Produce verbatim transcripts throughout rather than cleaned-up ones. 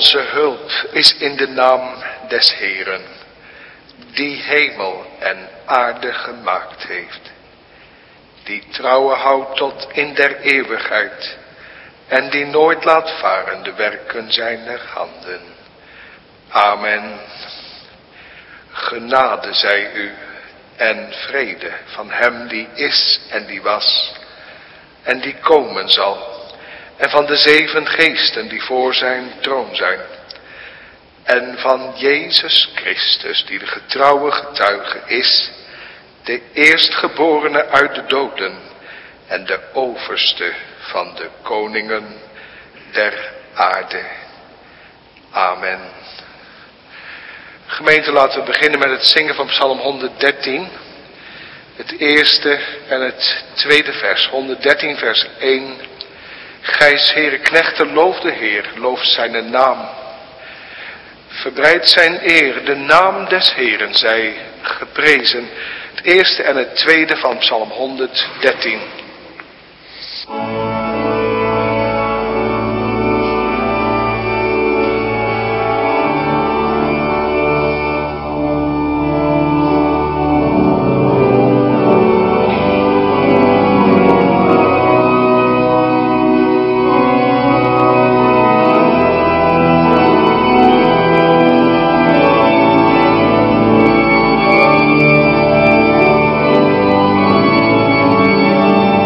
Onze hulp is in de naam des Heeren, die hemel en aarde gemaakt heeft, die trouwe houdt tot in der eeuwigheid en die nooit laat varen de werken zijner handen. Amen. Genade zij u en vrede van hem die is en die was en die komen zal, en van de zeven geesten die voor zijn troon zijn, en van Jezus Christus die de getrouwe getuige is, de eerstgeborene uit de doden en de overste van de koningen der aarde. Amen. Gemeente, laten we beginnen met het zingen van Psalm honderddertien. Het eerste en het tweede vers. honderddertien vers één. Gijs Heere knechten, loof de Heer, loof zijn naam. Verbreid zijn eer, de naam des Heeren zij geprezen. Het eerste en het tweede van Psalm honderddertien. Thank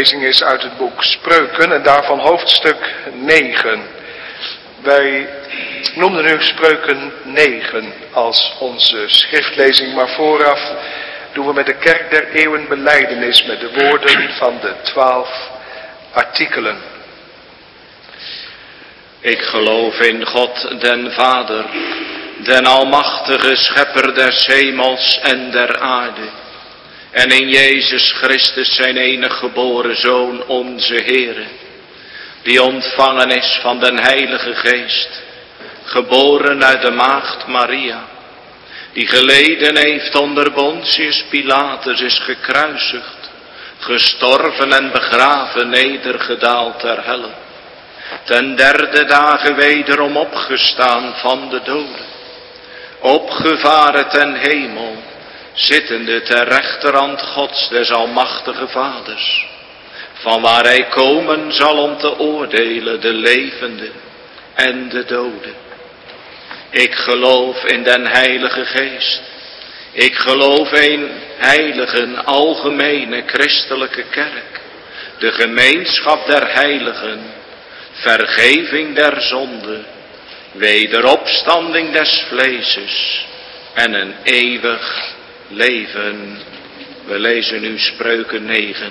schriftlezing is uit het boek Spreuken en daarvan hoofdstuk negen. Wij noemden nu Spreuken negen als onze schriftlezing, maar vooraf doen we met de Kerk der Eeuwen belijdenis met de woorden van de twaalf artikelen. Ik geloof in God den Vader, den almachtige schepper des hemels en der aarde, en in Jezus Christus zijn enige geboren Zoon, onze Heere, die ontvangen is van den Heilige Geest, geboren uit de maagd Maria, die geleden heeft onder Pontius Pilatus, is gekruisigd, gestorven en begraven, nedergedaald ter helle, ten derde dagen wederom opgestaan van de doden, opgevaren ten hemel, zittende ter rechterhand Gods des almachtige Vaders, van waar hij komen zal om te oordelen de levenden en de doden. Ik geloof in den Heilige Geest. Ik geloof in heilige, algemene christelijke kerk, de gemeenschap der heiligen, vergeving der zonde, wederopstanding des vleeses en een eeuwig leven. We lezen nu Spreuken negen.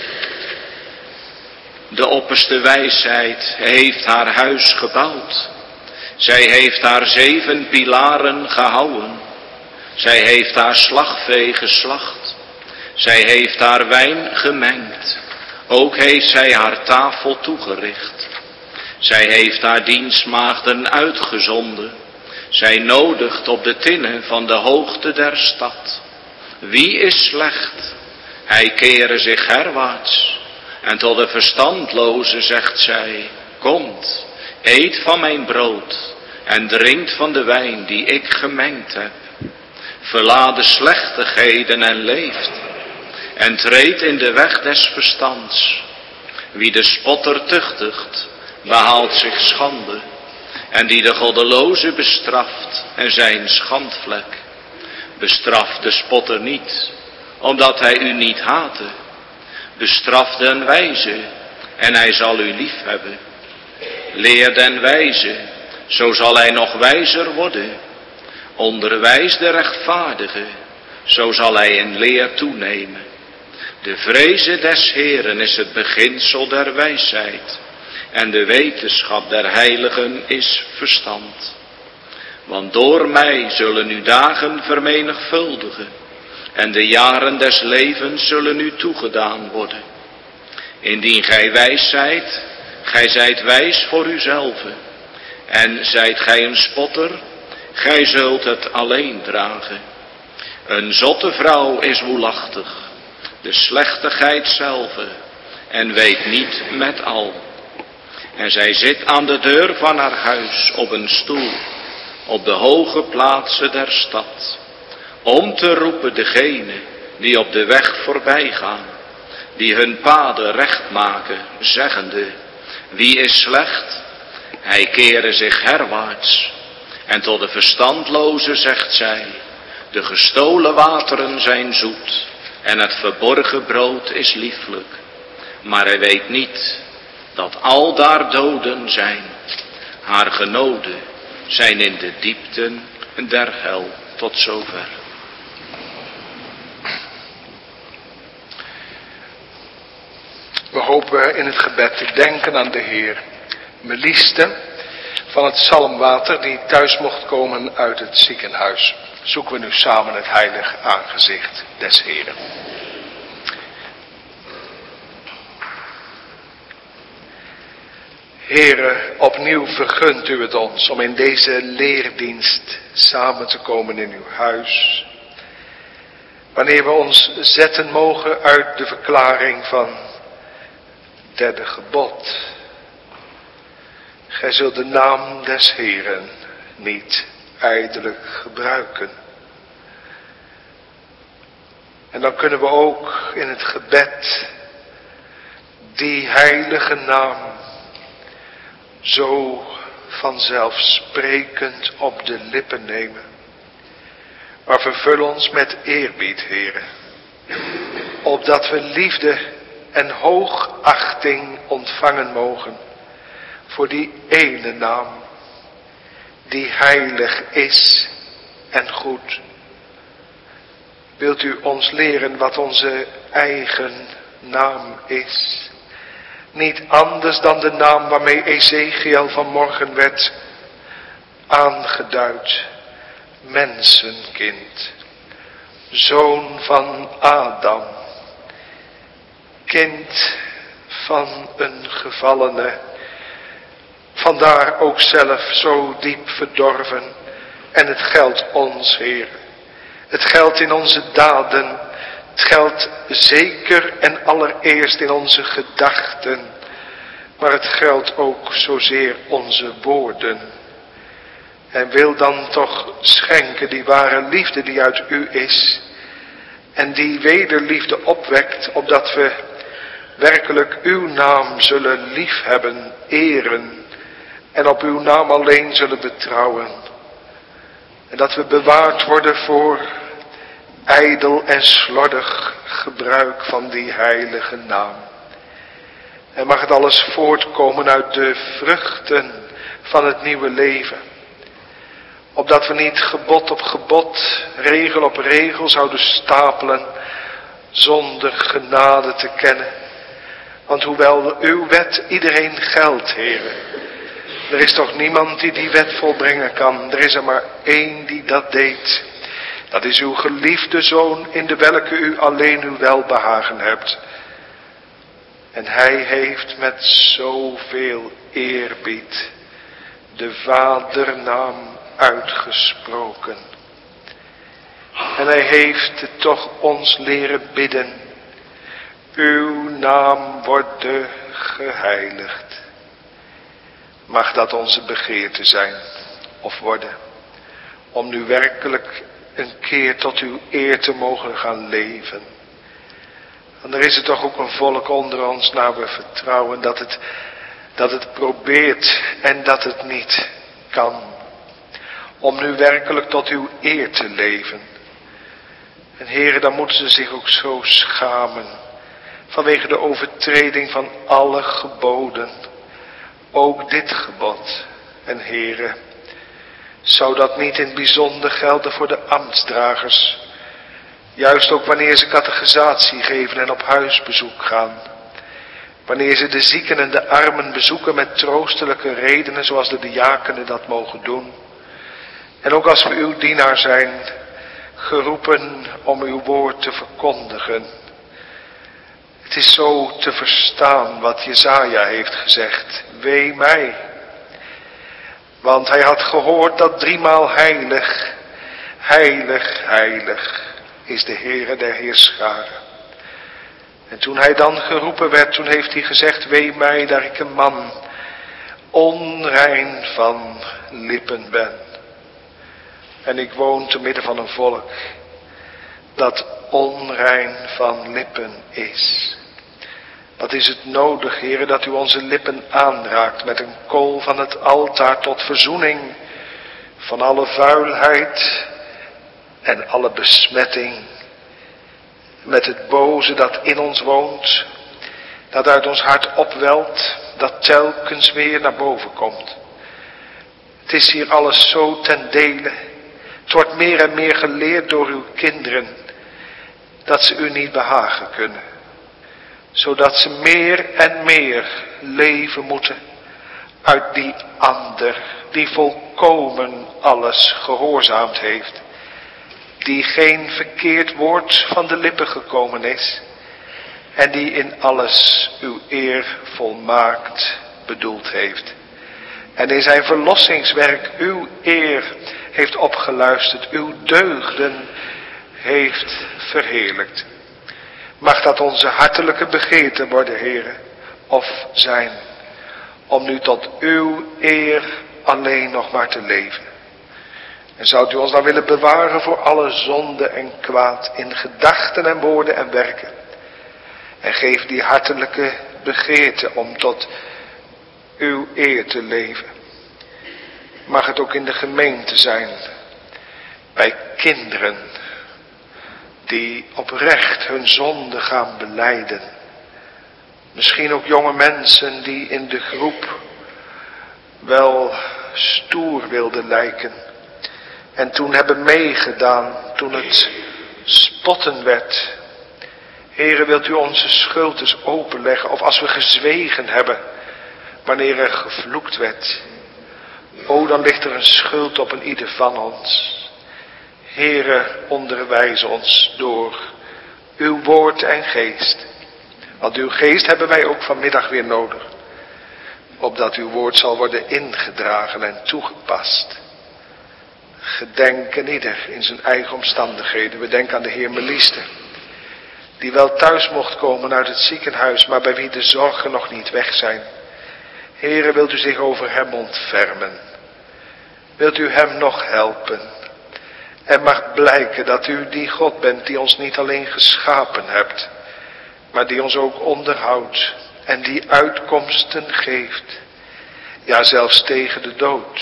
De opperste wijsheid heeft haar huis gebouwd. Zij heeft haar zeven pilaren gehouwen. Zij heeft haar slagvee geslacht. Zij heeft haar wijn gemengd. Ook heeft zij haar tafel toegericht. Zij heeft haar dienstmaagden uitgezonden. Zij nodigt op de tinnen van de hoogte der stad. Wie is slecht? Hij kere zich herwaarts. En tot de verstandloze zegt zij, komt, eet van mijn brood en drinkt van de wijn die ik gemengd heb. Verlaat de slechtigheden en leeft. En treedt in de weg des verstands. Wie de spotter tuchtigt, behaalt zich schande. En die de goddeloze bestraft en zijn schandvlek. Bestraf de spotter niet, omdat hij u niet haatte. Bestraf den wijze, en hij zal u lief hebben. Leer den wijze, zo zal hij nog wijzer worden. Onderwijs de rechtvaardige, zo zal hij in leer toenemen. De vreze des Heeren is het beginsel der wijsheid. En de wetenschap der heiligen is verstand. Want door mij zullen uw dagen vermenigvuldigen. En de jaren des levens zullen u toegedaan worden. Indien gij wijs zijt, gij zijt wijs voor uzelf. En zijt gij een spotter, gij zult het alleen dragen. Een zotte vrouw is woelachtig, de slechtigheid zelve, en weet niet met al. En zij zit aan de deur van haar huis op een stoel, op de hoge plaatsen der stad, om te roepen degene die op de weg voorbij gaan, die hun paden recht maken, zeggende, wie is slecht? Hij kere zich herwaarts. En tot de verstandloze zegt zij, de gestolen wateren zijn zoet, en het verborgen brood is lieflijk. Maar hij weet niet dat al daar doden zijn. Haar genoden zijn in de diepten der hel. Tot zover. We hopen in het gebed te denken aan de Heer. Melieste van het Zalmwater die thuis mocht komen uit het ziekenhuis. Zoeken we nu samen het heilig aangezicht des Heeren. Heere, opnieuw vergunt u het ons om in deze leerdienst samen te komen in uw huis. Wanneer we ons zetten mogen uit de verklaring van derde gebod. Gij zult de naam des Heeren niet ijdelijk gebruiken. En dan kunnen we ook in het gebed die heilige naam zo vanzelfsprekend op de lippen nemen. Maar vervul ons met eerbied, Heere, opdat we liefde en hoogachting ontvangen mogen voor die ene naam, die heilig is en goed. Wilt u ons leren wat onze eigen naam is? Niet anders dan de naam waarmee Ezekiel vanmorgen werd aangeduid. Mensenkind, zoon van Adam, kind van een gevallene, vandaar ook zelf zo diep verdorven. En het geldt ons, Heer. Het geldt in onze daden. Het geldt zeker en allereerst in onze gedachten. Maar het geldt ook zozeer onze woorden. En wil dan toch schenken die ware liefde die uit u is. En die wederliefde opwekt, opdat we werkelijk uw naam zullen liefhebben, eren. En op uw naam alleen zullen betrouwen. En dat we bewaard worden voor ijdel en slordig gebruik van die heilige naam. En mag het alles voortkomen uit de vruchten van het nieuwe leven. Opdat we niet gebod op gebod, regel op regel zouden stapelen, zonder genade te kennen. Want hoewel uw wet iedereen geldt, Heere, er is toch niemand die die wet volbrengen kan. Er is er maar één die dat deed. Dat is uw geliefde Zoon, in de welke u alleen uw welbehagen hebt. En hij heeft met zoveel eerbied de vadernaam uitgesproken. En hij heeft het toch ons leren bidden. Uw naam worden geheiligd. Mag dat onze begeerte zijn of worden. Om nu werkelijk een keer tot uw eer te mogen gaan leven. En er is er toch ook een volk onder ons naar we vertrouwen dat het, dat het probeert en dat het niet kan. Om nu werkelijk tot uw eer te leven. En heren, dan moeten ze zich ook zo schamen. Vanwege de overtreding van alle geboden. Ook dit gebod. En heren, zou dat niet in het bijzonder gelden voor de ambtsdragers. Juist ook wanneer ze catechisatie geven en op huisbezoek gaan. Wanneer ze de zieken en de armen bezoeken met troostelijke redenen zoals de diakenen dat mogen doen. En ook als we uw dienaar zijn, geroepen om uw woord te verkondigen. Het is zo te verstaan wat Jesaja heeft gezegd. Wee mij. Want hij had gehoord dat driemaal heilig, heilig, heilig is de Heere der Heerscharen. En toen hij dan geroepen werd, toen heeft hij gezegd, wee mij, daar ik een man onrein van lippen ben. En ik woon te midden van een volk dat onrein van lippen is. Wat is het nodig, Heere, dat u onze lippen aanraakt met een kool van het altaar tot verzoening van alle vuilheid en alle besmetting. Met het boze dat in ons woont, dat uit ons hart opwelt, dat telkens weer naar boven komt. Het is hier alles zo ten dele. Het wordt meer en meer geleerd door uw kinderen, dat ze u niet behagen kunnen. Zodat ze meer en meer leven moeten uit die ander, die volkomen alles gehoorzaamd heeft. Die geen verkeerd woord van de lippen gekomen is. En die in alles uw eer volmaakt bedoeld heeft. En in zijn verlossingswerk uw eer heeft opgeluisterd. Uw deugden heeft verheerlijkt. Mag dat onze hartelijke begeerte worden, Heere, of zijn. Om nu tot uw eer alleen nog maar te leven. En zou u ons dan willen bewaren voor alle zonde en kwaad in gedachten en woorden en werken. En geef die hartelijke begeerte om tot uw eer te leven. Mag het ook in de gemeente zijn. Bij kinderen die oprecht hun zonde gaan belijden. Misschien ook jonge mensen die in de groep wel stoer wilden lijken. En toen hebben meegedaan, toen het spotten werd. Heere, wilt u onze schuld eens openleggen, of als we gezwegen hebben, wanneer er gevloekt werd. O, dan ligt er een schuld op een ieder van ons. Heere, onderwijs ons door uw woord en geest. Want uw geest hebben wij ook vanmiddag weer nodig. Opdat uw woord zal worden ingedragen en toegepast. Gedenken ieder in zijn eigen omstandigheden. We denken aan de heer Melieste. Die wel thuis mocht komen uit het ziekenhuis, maar bij wie de zorgen nog niet weg zijn. Heere, wilt u zich over hem ontfermen. Wilt u hem nog helpen. En mag blijken dat u die God bent die ons niet alleen geschapen hebt, maar die ons ook onderhoudt en die uitkomsten geeft. Ja, zelfs tegen de dood.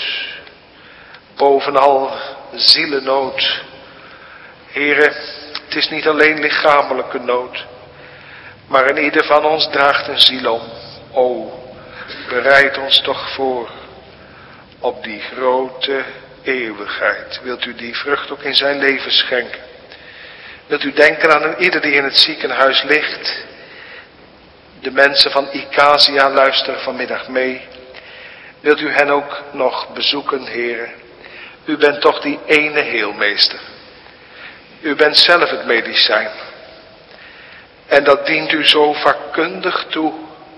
Bovenal zielennood. Heere, het is niet alleen lichamelijke nood, maar in ieder van ons draagt een ziel om. O, bereid ons toch voor op die grote eeuwigheid. Wilt u die vrucht ook in zijn leven schenken? Wilt u denken aan een ieder die in het ziekenhuis ligt? De mensen van Icasia luisteren vanmiddag mee. Wilt u hen ook nog bezoeken, Heere? U bent toch die ene heelmeester. U bent zelf het medicijn. En dat dient u zo vakkundig toe,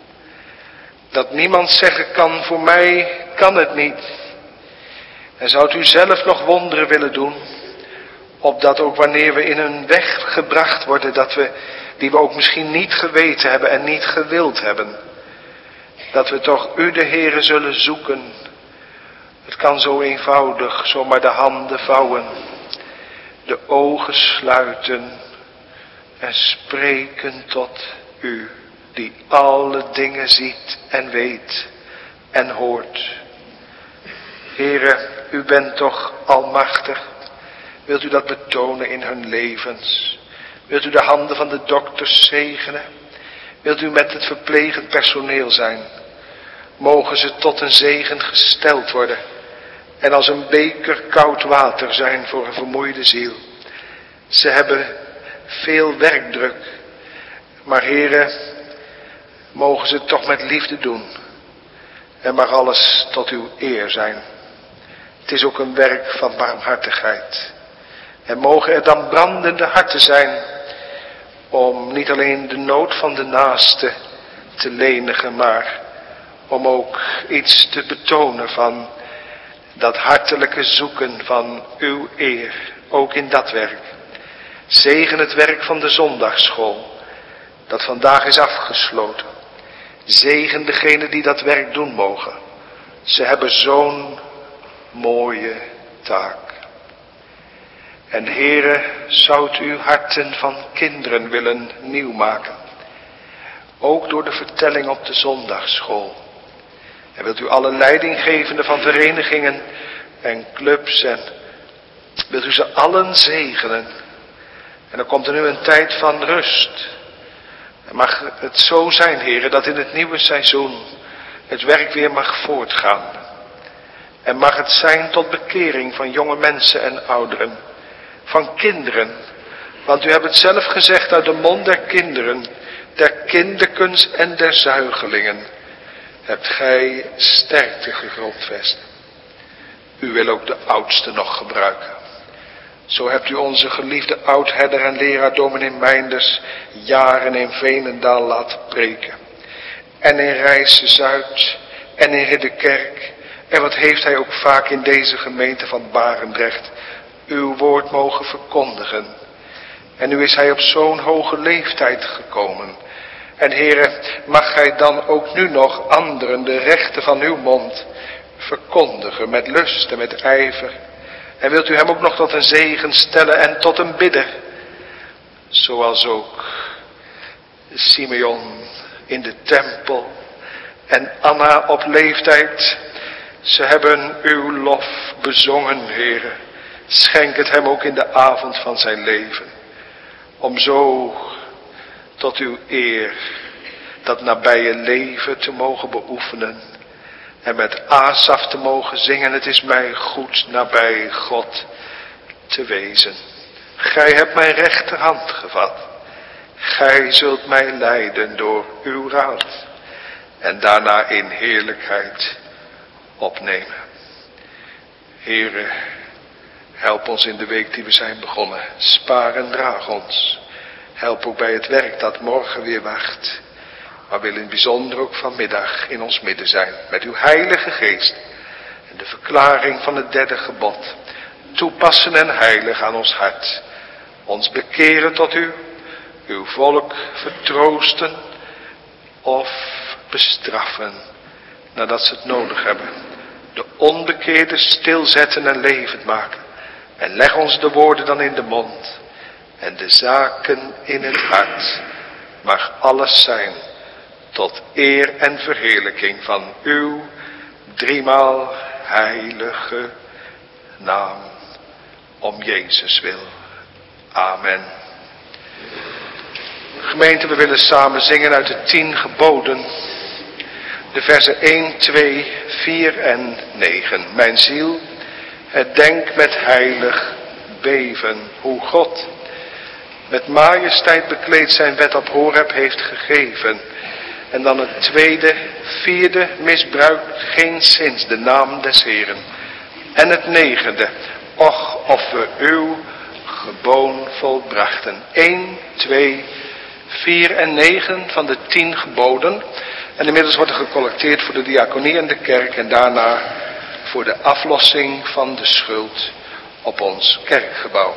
dat niemand zeggen kan, voor mij kan het niet. En zou u zelf nog wonderen willen doen, opdat ook wanneer we in een weg gebracht worden, dat we, die we ook misschien niet geweten hebben en niet gewild hebben, dat we toch u de Heere zullen zoeken. Het kan zo eenvoudig, zomaar de handen vouwen, de ogen sluiten en spreken tot u, die alle dingen ziet en weet en hoort. Heere, u bent toch almachtig. Wilt u dat betonen in hun levens? Wilt u de handen van de dokters zegenen? Wilt u met het verplegend personeel zijn? Mogen ze tot een zegen gesteld worden en als een beker koud water zijn voor een vermoeide ziel. Ze hebben veel werkdruk, maar Heere, mogen ze het toch met liefde doen en mag alles tot uw eer zijn. Het is ook een werk van barmhartigheid. En mogen er dan brandende harten zijn om niet alleen de nood van de naaste te lenigen, maar om ook iets te betonen van dat hartelijke zoeken van uw eer, ook in dat werk. Zegen het werk van de zondagsschool, dat vandaag is afgesloten. Zegen degenen die dat werk doen mogen. Ze hebben zo'n mooie taak. En Heere, zoudt u harten van kinderen willen nieuw maken. Ook door de vertelling op de zondagsschool. En wilt u alle leidinggevenden van verenigingen en clubs en wilt u ze allen zegenen. En dan komt er nu een tijd van rust. En mag het zo zijn, Heere, dat in het nieuwe seizoen het werk weer mag voortgaan. En mag het zijn tot bekering van jonge mensen en ouderen. Van kinderen. Want u hebt het zelf gezegd uit de mond der kinderen, der kinderkens en der zuigelingen. Hebt gij sterkte gegrondvest. U wil ook de oudste nog gebruiken. Zo hebt u onze geliefde oudherder en leraar dominee Meinders jaren in Veenendaal laten preken. En in Rijsse Zuid en in Ridderkerk. En wat heeft hij ook vaak in deze gemeente van Barendrecht uw woord mogen verkondigen. En nu is hij op zo'n hoge leeftijd gekomen. En Heere, mag gij dan ook nu nog anderen de rechten van uw mond verkondigen met lust en met ijver. En wilt u hem ook nog tot een zegen stellen en tot een bidder. Zoals ook Simeon in de tempel en Anna op leeftijd. Ze hebben uw lof bezongen, Heere. Schenk het hem ook in de avond van zijn leven. Om zo tot uw eer dat nabije leven te mogen beoefenen. En met Asaf te mogen zingen, het is mij goed nabij God te wezen. Gij hebt mijn rechterhand gevat. Gij zult mij leiden door uw raad. En daarna in heerlijkheid opnemen. Heere, help ons in de week die we zijn begonnen. Spaar en draag ons. Help ook bij het werk dat morgen weer wacht. Maar wil in het bijzonder ook vanmiddag in ons midden zijn. Met uw heilige geest. En de verklaring van het derde gebod. Toepassen en heilig aan ons hart. Ons bekeren tot u. Uw volk vertroosten. Of bestraffen. Nadat ze het nodig hebben. De onbekeerde stilzetten en levend maken. En leg ons de woorden dan in de mond. En de zaken in het hart. Mag alles zijn. Tot eer en verheerlijking van uw driemaal heilige naam. Om Jezus wil. Amen. Gemeente, we willen samen zingen uit de tien geboden. De versen één, twee, vier en negen. Mijn ziel, het denk met heilig beven. Hoe God met majesteit bekleed zijn wet op Horeb heeft gegeven. En dan het tweede, vierde, misbruikt geenszins de naam des Heeren. En het negende, och of we uw geboon volbrachten. één, twee, vier en negen van de tien geboden. En inmiddels wordt er gecollecteerd voor de diaconie en de kerk. En daarna voor de aflossing van de schuld op ons kerkgebouw.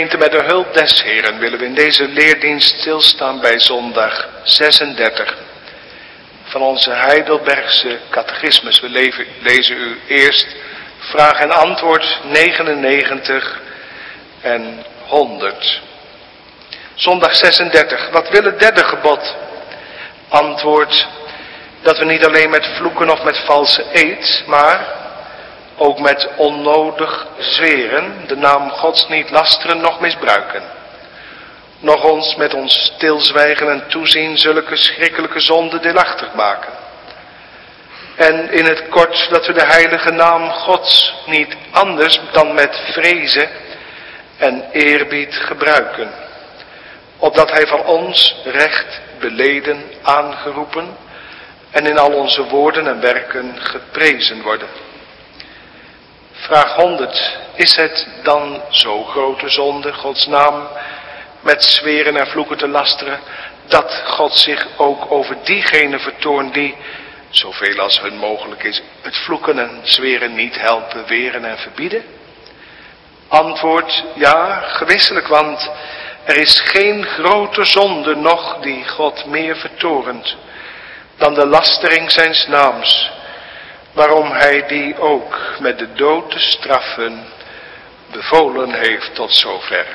Gemeente, met de hulp des Heren willen we in deze leerdienst stilstaan bij zondag zesendertig van onze Heidelbergse catechismus. We leven, lezen u eerst vraag en antwoord negenennegentig en honderd. Zondag zesendertig. Wat wil het derde gebod? Antwoord: dat we niet alleen met vloeken of met valse eed, maar ook met onnodig zweren de naam Gods niet lasteren noch misbruiken. Nog ons met ons stilzwijgen en toezien zulke schrikkelijke zonden deelachtig maken. En in het kort dat we de heilige naam Gods niet anders dan met vrezen en eerbied gebruiken. Opdat hij van ons recht beleden, aangeroepen en in al onze woorden en werken geprezen worden. Vraag honderd. Is het dan zo grote zonde Gods naam met zweren en vloeken te lasteren, dat God zich ook over diegenen vertoont die, zoveel als hun mogelijk is, het vloeken en zweren niet helpen, weren en verbieden? Antwoord: ja, gewisselijk, want er is geen grote zonde nog die God meer vertorent dan de lastering zijns naams, waarom hij die ook met de dood te straffen bevolen heeft tot zover.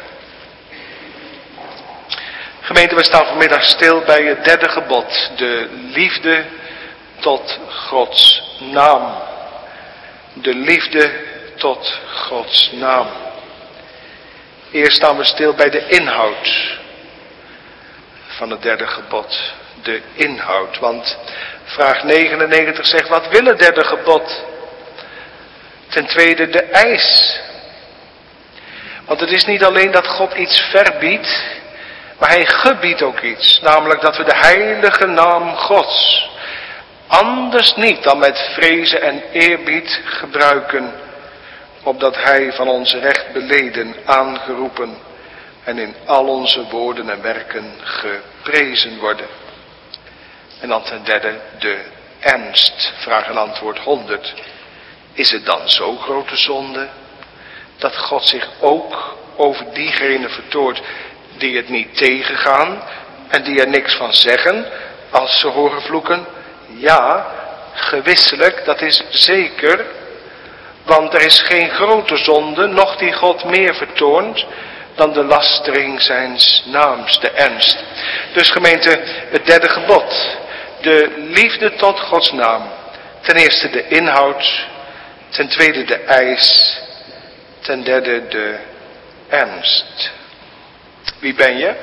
Gemeente, we staan vanmiddag stil bij het derde gebod, de liefde tot Gods naam. De liefde tot Gods naam. Eerst staan we stil bij de inhoud van het derde gebod. De inhoud, want vraag negenennegentig zegt: wat wil het derde gebod? Ten tweede de eis. Want het is niet alleen dat God iets verbiedt, maar hij gebiedt ook iets. Namelijk dat we de heilige naam Gods anders niet dan met vrezen en eerbied gebruiken, opdat hij van ons recht beleden, aangeroepen en in al onze woorden en werken geprezen worden. En dan ten derde de ernst. Vraag en antwoord honderd. Is het dan zo grote zonde dat God zich ook over diegenen vertoort die het niet tegengaan en die er niks van zeggen als ze horen vloeken? Ja, gewisselijk, dat is zeker. Want er is geen grote zonde, noch die God meer vertoont dan de lastering zijns naams, de ernst. Dus gemeente, het derde gebod. De liefde tot Gods naam. Ten eerste de inhoud. Ten tweede de eis. Ten derde de ernst. Wie ben je?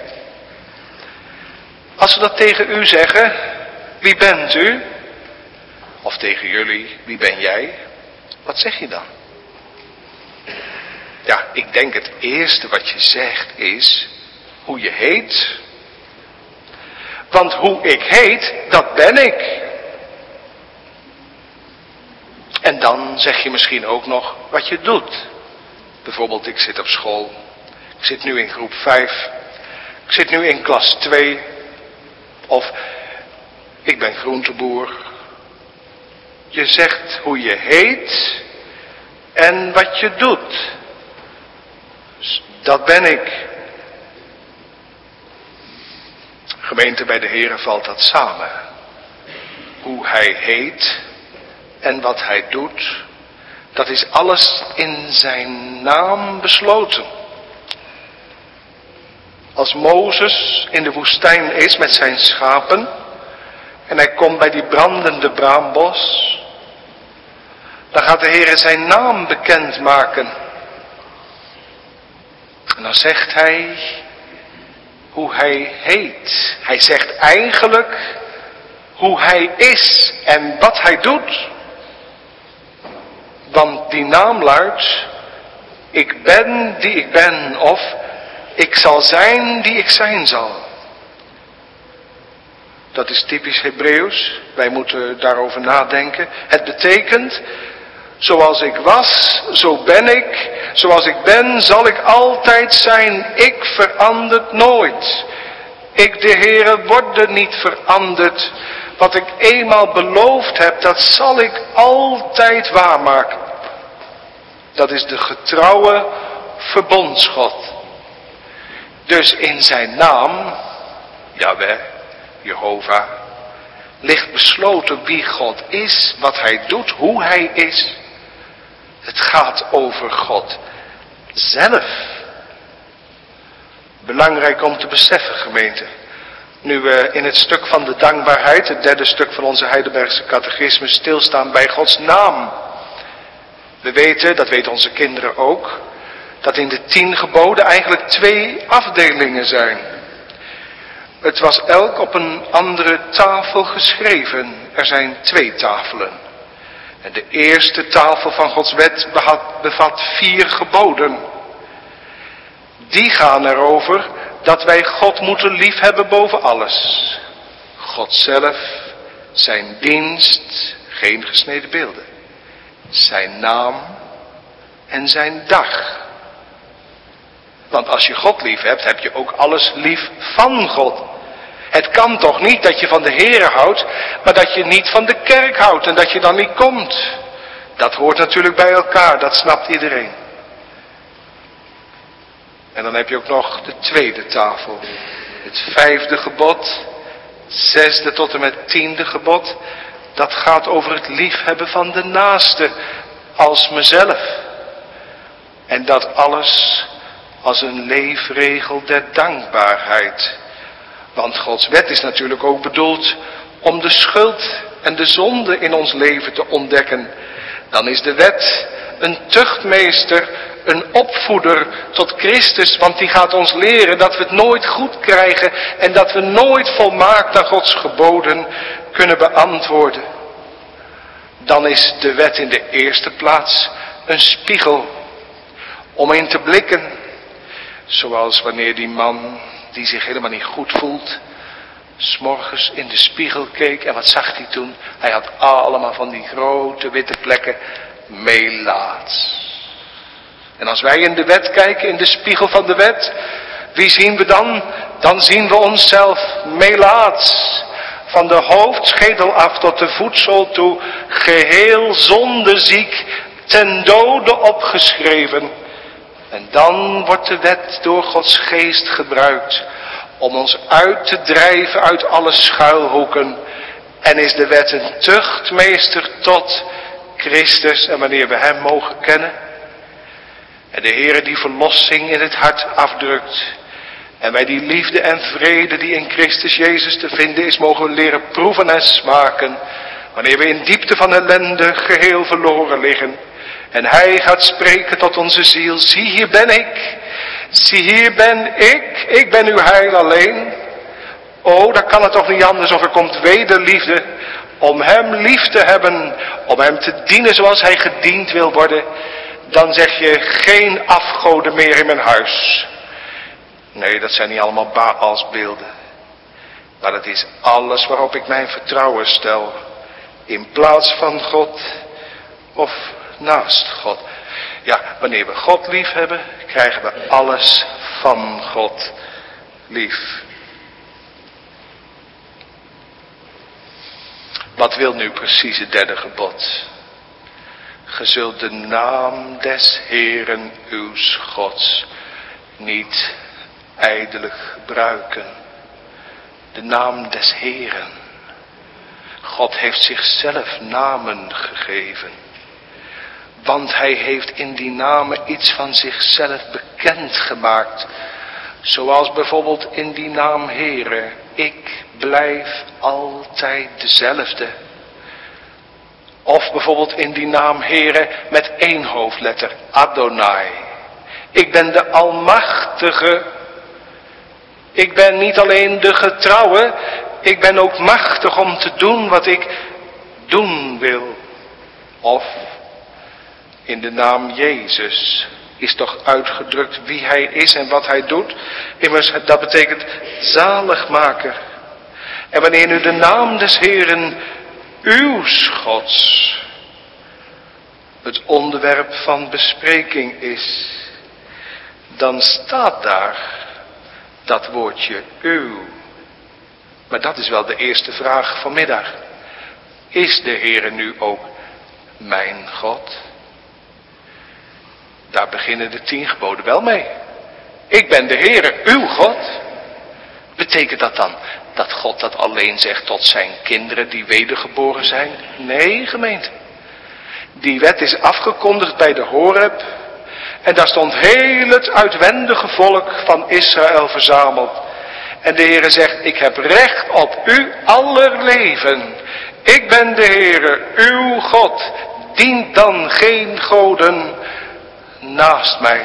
Als we dat tegen u zeggen, wie bent u? Of tegen jullie, wie ben jij? Wat zeg je dan? Ja, ik denk het eerste wat je zegt is hoe je heet. Want hoe ik heet, dat ben ik. En dan zeg je misschien ook nog wat je doet. Bijvoorbeeld, ik zit op school. Ik zit nu in groep vijf. Ik zit nu in klas twee. Of ik ben groenteboer. Je zegt hoe je heet en wat je doet. Dat ben ik. Gemeente, bij de Heere valt dat samen. Hoe hij heet en wat hij doet, dat is alles in zijn naam besloten. Als Mozes in de woestijn is met zijn schapen en hij komt bij die brandende braambos, dan gaat de Heere zijn naam bekendmaken. En dan zegt hij hoe hij heet. Hij zegt eigenlijk hoe hij is en wat hij doet. Want die naam luidt: ik ben die ik ben, of ik zal zijn die ik zijn zal. Dat is typisch Hebreeuws. Wij moeten daarover nadenken. Het betekent: zoals ik was, zo ben ik. Zoals ik ben, zal ik altijd zijn. Ik verandert nooit. Ik, de Heere, word niet veranderd. Wat ik eenmaal beloofd heb, dat zal ik altijd waarmaken. Dat is de getrouwe verbondsgod. dus in zijn naam, Jahweh, Jehovah, ligt besloten wie God is, wat hij doet, hoe hij is. Het gaat over God zelf. Belangrijk om te beseffen, gemeente. Nu we in het stuk van de dankbaarheid, het derde stuk van onze Heidelbergse catechisme, stilstaan bij Gods naam. We weten, dat weten onze kinderen ook, dat in de tien geboden eigenlijk twee afdelingen zijn. Het was elk op een andere tafel geschreven. Er zijn twee tafelen. En de eerste tafel van Gods wet bevat vier geboden. Die gaan erover dat wij God moeten liefhebben boven alles. God zelf, zijn dienst, geen gesneden beelden. Zijn naam en zijn dag. Want als je God lief hebt, heb je ook alles lief van God. Het kan toch niet dat je van de Here houdt, maar dat je niet van de kerk houdt en dat je dan niet komt. Dat hoort natuurlijk bij elkaar, dat snapt iedereen. En dan heb je ook nog de tweede tafel. Het vijfde gebod, zesde tot en met tiende gebod. Dat gaat over het liefhebben van de naaste als mezelf. En dat alles als een leefregel der dankbaarheid. Want Gods wet is natuurlijk ook bedoeld om de schuld en de zonde in ons leven te ontdekken. Dan is de wet een tuchtmeester, een opvoeder tot Christus. Want die gaat ons leren dat we het nooit goed krijgen en dat we nooit volmaakt naar Gods geboden kunnen beantwoorden. Dan is de wet in de eerste plaats een spiegel om in te blikken. Zoals wanneer die man die zich helemaal niet goed voelt, 's morgens in de spiegel keek en wat zag hij toen? Hij had allemaal van die grote witte plekken, melaats. En als wij in de wet kijken, in de spiegel van de wet, wie zien we dan? Dan zien we onszelf melaats. Van de hoofdschedel af tot de voetzool toe, geheel zondeziek, ten dode opgeschreven. En dan wordt de wet door Gods geest gebruikt om ons uit te drijven uit alle schuilhoeken. En is de wet een tuchtmeester tot Christus. En wanneer we hem mogen kennen en de Heere die verlossing in het hart afdrukt en wij die liefde en vrede die in Christus Jezus te vinden is mogen we leren proeven en smaken. Wanneer we in diepte van ellende geheel verloren liggen. En hij gaat spreken tot onze ziel. Zie, hier ben ik. Zie, hier ben ik. Ik ben uw heil alleen. O, dan kan het toch niet anders of er komt wederliefde. Om hem lief te hebben. Om hem te dienen zoals hij gediend wil worden. Dan zeg je geen afgoden meer in mijn huis. Nee, dat zijn niet allemaal Baalsbeelden. Maar dat is alles waarop ik mijn vertrouwen stel. In plaats van God of naast God. Ja, wanneer we God lief hebben, krijgen we alles van God lief. Wat wil nu precies het derde gebod? Ge zult de naam des Heeren uws Gods niet ijdelijk gebruiken. De naam des Heeren. God heeft zichzelf namen gegeven. Want hij heeft in die namen iets van zichzelf bekendgemaakt. Zoals bijvoorbeeld in die naam Heere. Ik blijf altijd dezelfde. Of bijvoorbeeld in die naam Heere met één hoofdletter. Adonai. Ik ben de Almachtige. Ik ben niet alleen de getrouwe. Ik ben ook machtig om te doen wat ik doen wil. Of in de naam Jezus is toch uitgedrukt wie hij is en wat hij doet. Immers, dat betekent zaligmaker. En wanneer nu de naam des Heeren, uws Gods, het onderwerp van bespreking is, dan staat daar dat woordje uw. Maar dat is wel de eerste vraag vanmiddag. Is de Heere nu ook mijn God? Daar beginnen de tien geboden wel mee. Ik ben de Heere, uw God. Betekent dat dan dat God dat alleen zegt tot zijn kinderen die wedergeboren zijn? Nee, gemeente. Die wet is afgekondigd bij de Horeb. En daar stond heel het uitwendige volk van Israël verzameld. En de Heere zegt, ik heb recht op u aller leven. Ik ben de Heere, uw God. Dient dan geen goden naast mij.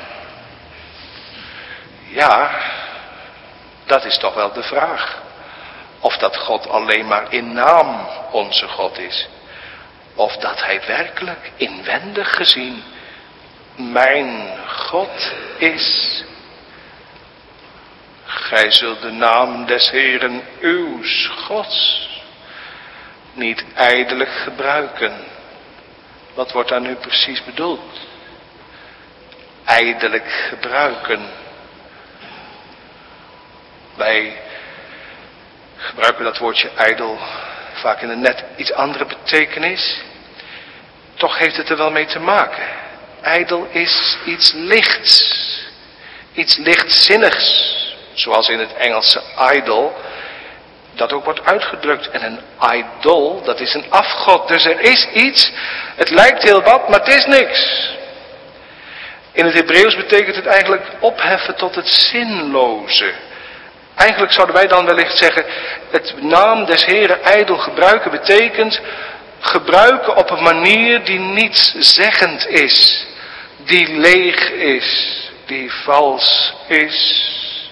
Ja, dat is toch wel de vraag. Of dat God alleen maar in naam onze God is. Of dat hij werkelijk inwendig gezien mijn God is. Gij zult de naam des Heeren uws Gods niet ijdelijk gebruiken. Wat wordt daar nu precies bedoeld? Ijdelijk gebruiken. Wij gebruiken dat woordje ijdel vaak in een net iets andere betekenis. Toch heeft het er wel mee te maken. Ijdel is iets lichts. Iets lichtzinnigs. Zoals in het Engelse idol. Dat ook wordt uitgedrukt. En een idol, dat is een afgod. Dus er is iets. Het lijkt heel wat, maar het is niks. In het Hebreeuws betekent het eigenlijk opheffen tot het zinloze. Eigenlijk zouden wij dan wellicht zeggen, het naam des Heeren ijdel gebruiken betekent gebruiken op een manier die nietszeggend is. Die leeg is. Die vals is.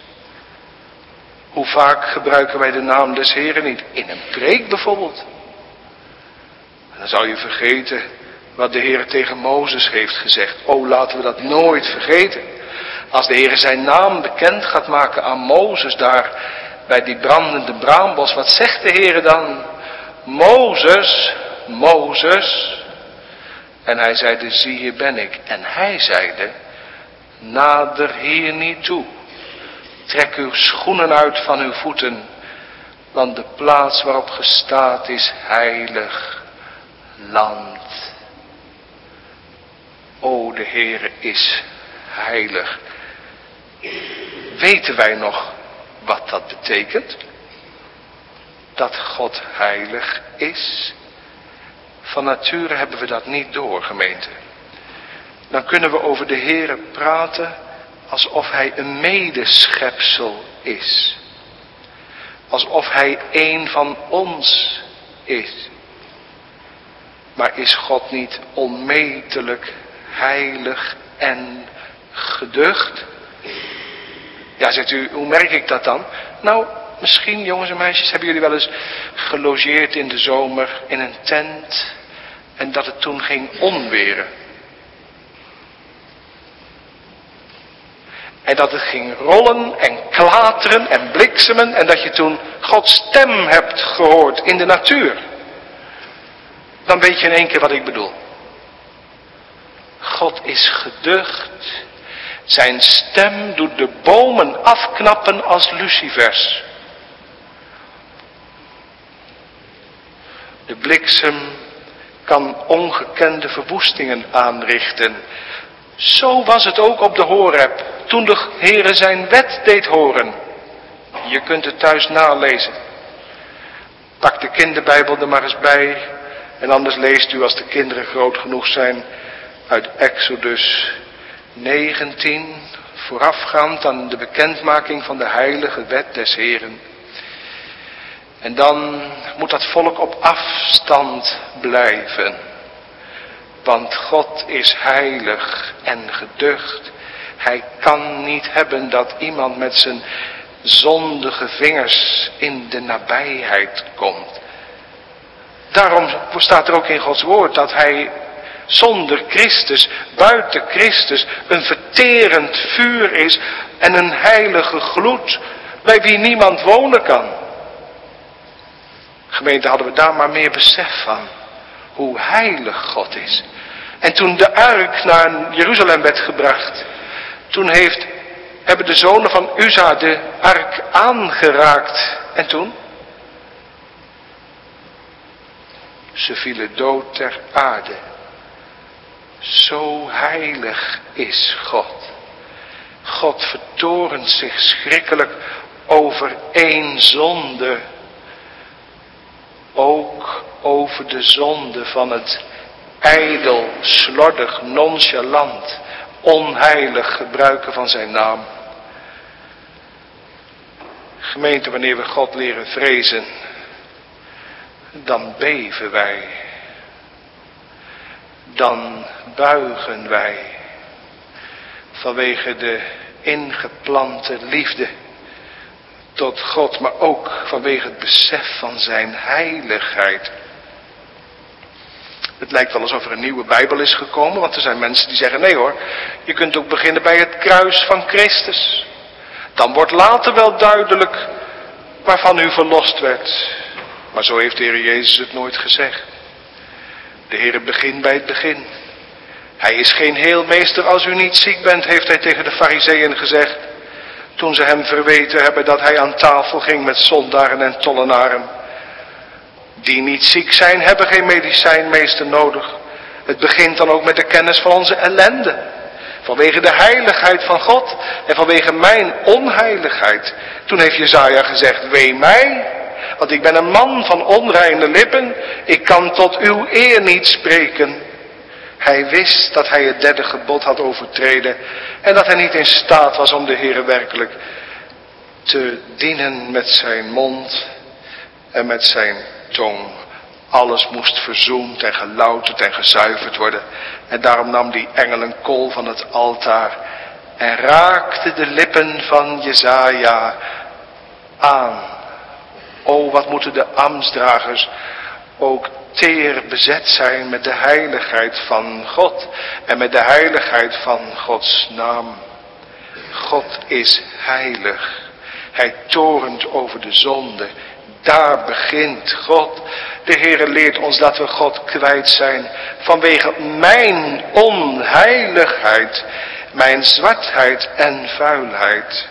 Hoe vaak gebruiken wij de naam des Heeren niet? In een preek bijvoorbeeld. En dan zou je vergeten wat de Heer tegen Mozes heeft gezegd. Oh, laten we dat nooit vergeten. Als de Heer zijn naam bekend gaat maken aan Mozes daar bij die brandende braambos. Wat zegt de Heer dan? Mozes, Mozes. En hij zeide, zie hier ben ik. En hij zeide, nader hier niet toe. Trek uw schoenen uit van uw voeten. Want de plaats waarop ge staat is heilig land. O, de Heere is heilig. Weten wij nog wat dat betekent? Dat God heilig is? Van nature hebben we dat niet door, gemeente. Dan kunnen we over de Heere praten alsof hij een medeschepsel is. Alsof hij een van ons is. Maar is God niet onmetelijk heilig en geducht? Ja, zegt u, hoe merk ik dat dan? Nou, misschien jongens en meisjes, hebben jullie wel eens gelogeerd in de zomer in een tent en dat het toen ging onweren. En dat het ging rollen en klateren en bliksemen en dat je toen Gods stem hebt gehoord in de natuur. Dan weet je in één keer wat ik bedoel. God is geducht. Zijn stem doet de bomen afknappen als lucifers. De bliksem kan ongekende verwoestingen aanrichten. Zo was het ook op de Horeb, toen de Heere zijn wet deed horen. Je kunt het thuis nalezen. Pak de kinderbijbel er maar eens bij. En anders leest u, als de kinderen groot genoeg zijn, uit Exodus negentien, voorafgaand aan de bekendmaking van de heilige wet des Heeren. En dan moet dat volk op afstand blijven. Want God is heilig en geducht. Hij kan niet hebben dat iemand met zijn zondige vingers in de nabijheid komt. Daarom staat er ook in Gods woord dat hij zonder Christus, buiten Christus, een verterend vuur is en een heilige gloed bij wie niemand wonen kan. Gemeente, hadden we daar maar meer besef van, hoe heilig God is. En toen de ark naar Jeruzalem werd gebracht, toen heeft, hebben de zonen van Uza de ark aangeraakt. En toen? Ze vielen dood ter aarde. Zo heilig is God. God God vertorent zich schrikkelijk over één zonde. Ook over de zonde van het ijdel, slordig, nonchalant, onheilig gebruiken van zijn naam. Gemeente, wanneer we God leren vrezen, dan beven wij. Dan buigen wij. Vanwege de ingeplante liefde tot God, maar ook vanwege het besef van zijn heiligheid. Het lijkt wel alsof er een nieuwe Bijbel is gekomen, want er zijn mensen die zeggen, nee hoor, je kunt ook beginnen bij het kruis van Christus. Dan wordt later wel duidelijk waarvan u verlost werd. Maar zo heeft de Heer Jezus het nooit gezegd. De Heer begint bij het begin. Hij is geen heelmeester als u niet ziek bent, heeft hij tegen de Farizeeën gezegd. Toen ze hem verweten hebben dat hij aan tafel ging met zondaren en tollenaren. Die niet ziek zijn, hebben geen medicijnmeester nodig. Het begint dan ook met de kennis van onze ellende. Vanwege de heiligheid van God en vanwege mijn onheiligheid. Toen heeft Jesaja gezegd, wee mij, want ik ben een man van onreine lippen. Ik kan tot uw eer niet spreken. Hij wist dat hij het derde gebod had overtreden. En dat hij niet in staat was om de Heere werkelijk te dienen met zijn mond en met zijn tong. Alles moest verzoend en gelouterd en gezuiverd worden. En daarom nam die engel een kool van het altaar en raakte de lippen van Jesaja aan. O, wat moeten de ambtsdragers ook teer bezet zijn met de heiligheid van God en met de heiligheid van Gods naam. God is heilig. Hij torent over de zonde. Daar begint God. De Heere leert ons dat we God kwijt zijn vanwege mijn onheiligheid, mijn zwartheid en vuilheid.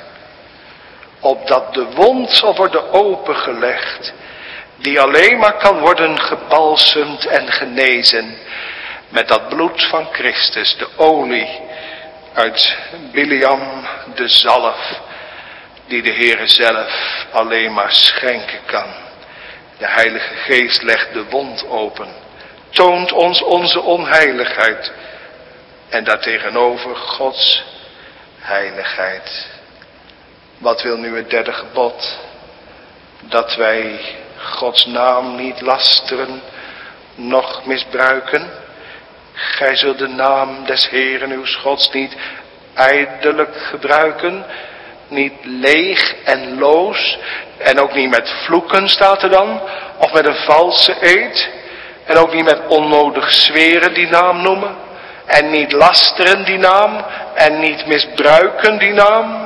Opdat de wond zal worden opengelegd, die alleen maar kan worden gebalsemd en genezen met dat bloed van Christus, de olie uit Biliam, de zalf, die de Heere zelf alleen maar schenken kan. De Heilige Geest legt de wond open, toont ons onze onheiligheid en daartegenover Gods heiligheid. Wat wil nu het derde gebod? Dat wij Gods naam niet lasteren, noch misbruiken. Gij zult de naam des Heeren uws Gods niet ijdelijk gebruiken, niet leeg en loos, en ook niet met vloeken staat er dan, of met een valse eed, en ook niet met onnodig zweren die naam noemen, en niet lasteren die naam, en niet misbruiken die naam,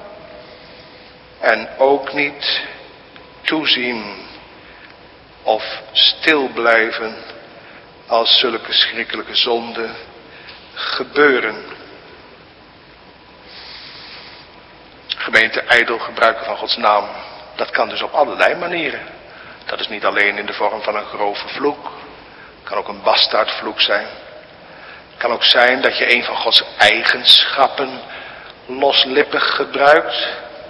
en ook niet toezien of stil blijven als zulke schrikkelijke zonden gebeuren. Gemeente, ijdel gebruiken van Gods naam, dat kan dus op allerlei manieren. Dat is niet alleen in de vorm van een grove vloek. Het kan ook een bastaardvloek zijn. Het kan ook zijn dat je een van Gods eigenschappen loslippig gebruikt.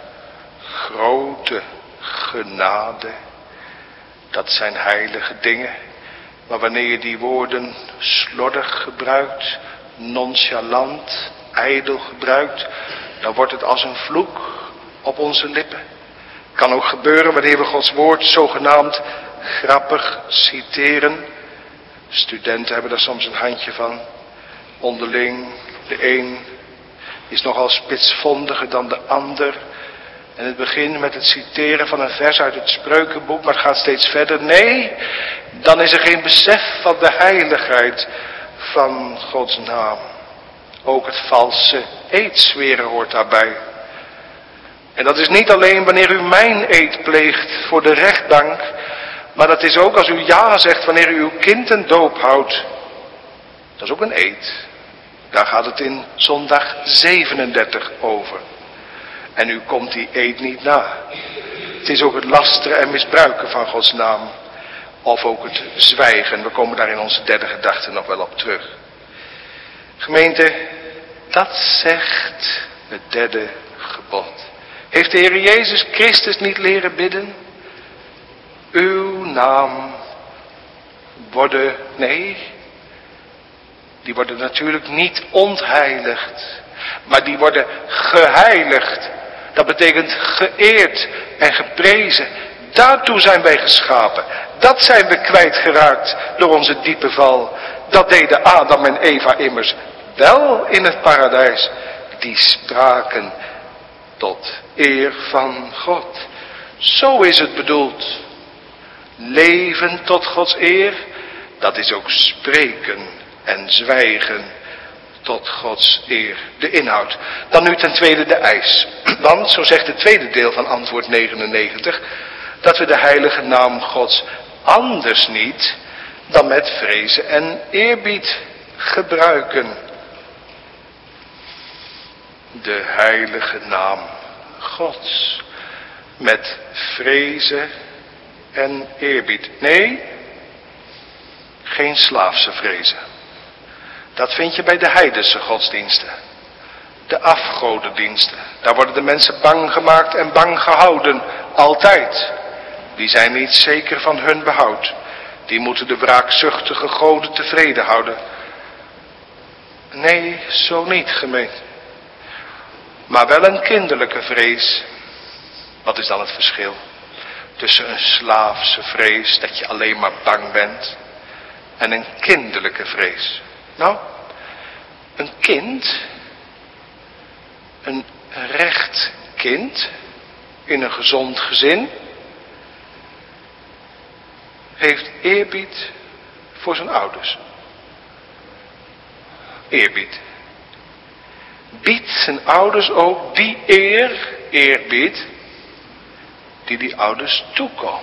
Grote genade. Dat zijn heilige dingen. Maar wanneer je die woorden slordig gebruikt, nonchalant, ijdel gebruikt, dan wordt het als een vloek op onze lippen. Kan ook gebeuren wanneer we Gods woord zogenaamd grappig citeren. Studenten hebben daar soms een handje van. Onderling, de een is nogal spitsvondiger dan de ander. En het begint met het citeren van een vers uit het Spreukenboek, maar het gaat steeds verder. Nee, dan is er geen besef van de heiligheid van Gods naam. Ook het valse eedzweren hoort daarbij. En dat is niet alleen wanneer u mijn eed pleegt voor de rechtbank, maar dat is ook als u ja zegt wanneer u uw kind een doop houdt. Dat is ook een eed. Daar gaat het in zondag zevenendertig over. En u komt die eed niet na. Het is ook het lasteren en misbruiken van Gods naam. Of ook het zwijgen. We komen daar in onze derde gedachte nog wel op terug. Gemeente, dat zegt Het derde gebod. Heeft de Heer Jezus Christus niet leren bidden? Uw naam worden, nee, die worden natuurlijk niet ontheiligd, maar die worden geheiligd. Dat betekent geëerd en geprezen. Daartoe zijn wij geschapen. Dat zijn we kwijtgeraakt door onze diepe val. Dat deden Adam en Eva immers wel in het paradijs. Die spraken tot eer van God. Zo is het bedoeld. Leven tot Gods eer, dat is ook spreken en zwijgen tot Gods eer. De inhoud. Dan nu ten tweede de eis. Want, zo zegt het tweede deel van antwoord negenennegentig, dat we de heilige naam Gods anders niet dan met vrezen en eerbied gebruiken. De heilige naam Gods met vrezen en eerbied. Nee, geen slaafse vrezen. Dat vind je bij de heidense godsdiensten. De afgodendiensten. Daar worden de mensen bang gemaakt en bang gehouden. Altijd. Die zijn niet zeker van hun behoud. Die moeten de wraakzuchtige goden tevreden houden. Nee, zo niet, gemeente. Maar wel een kinderlijke vrees. Wat is dan het verschil? Tussen een slaafse vrees, dat je alleen maar bang bent, en een kinderlijke vrees. Nou, een kind, een recht kind, in een gezond gezin, heeft eerbied voor zijn ouders. Eerbied. Biedt zijn ouders ook die eer, eerbied, die die ouders toekomen.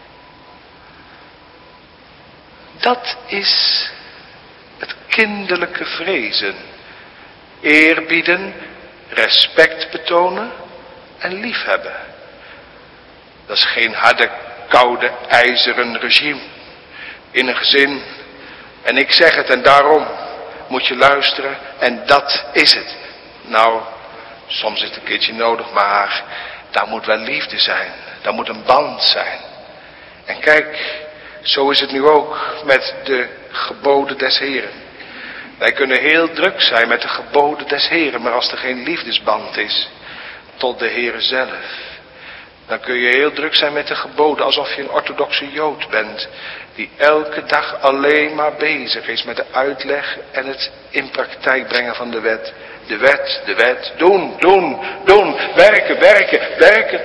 Dat is het kinderlijke vrezen. Eerbieden, respect betonen en liefhebben. Dat is geen harde, koude, ijzeren regime in een gezin. En ik zeg het en daarom moet je luisteren en dat is het. Nou, soms is het een keertje nodig, maar daar moet wel liefde zijn. Daar moet een band zijn. En kijk, zo is het nu ook met de geboden des Heren. Wij kunnen heel druk zijn met de geboden des Heren, maar als er geen liefdesband is tot de Heere zelf, dan kun je heel druk zijn met de geboden alsof je een orthodoxe Jood bent, die elke dag alleen maar bezig is met de uitleg en het in praktijk brengen van de wet. De wet, de wet, doen, doen, doen, werken, werken, werken.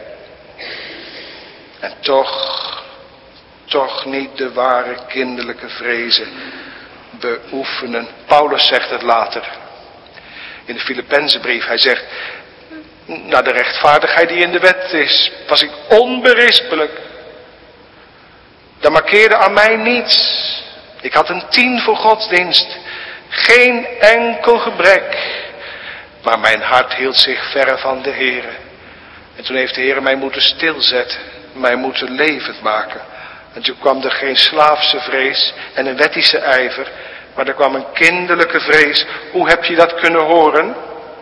En toch, toch niet de ware kinderlijke vrezen beoefenen. Paulus zegt het later in de Filippenzenbrief. Hij zegt, naar de rechtvaardigheid die in de wet is, was ik onberispelijk. Dat markeerde aan mij niets. Ik had een tien voor godsdienst. Geen enkel gebrek. Maar mijn hart hield zich verre van de Heere. En toen heeft de Heere mij moeten stilzetten. Mij moeten levend maken. En toen kwam er geen slaafse vrees en een wettische ijver. Maar er kwam een kinderlijke vrees. Hoe heb je dat kunnen horen?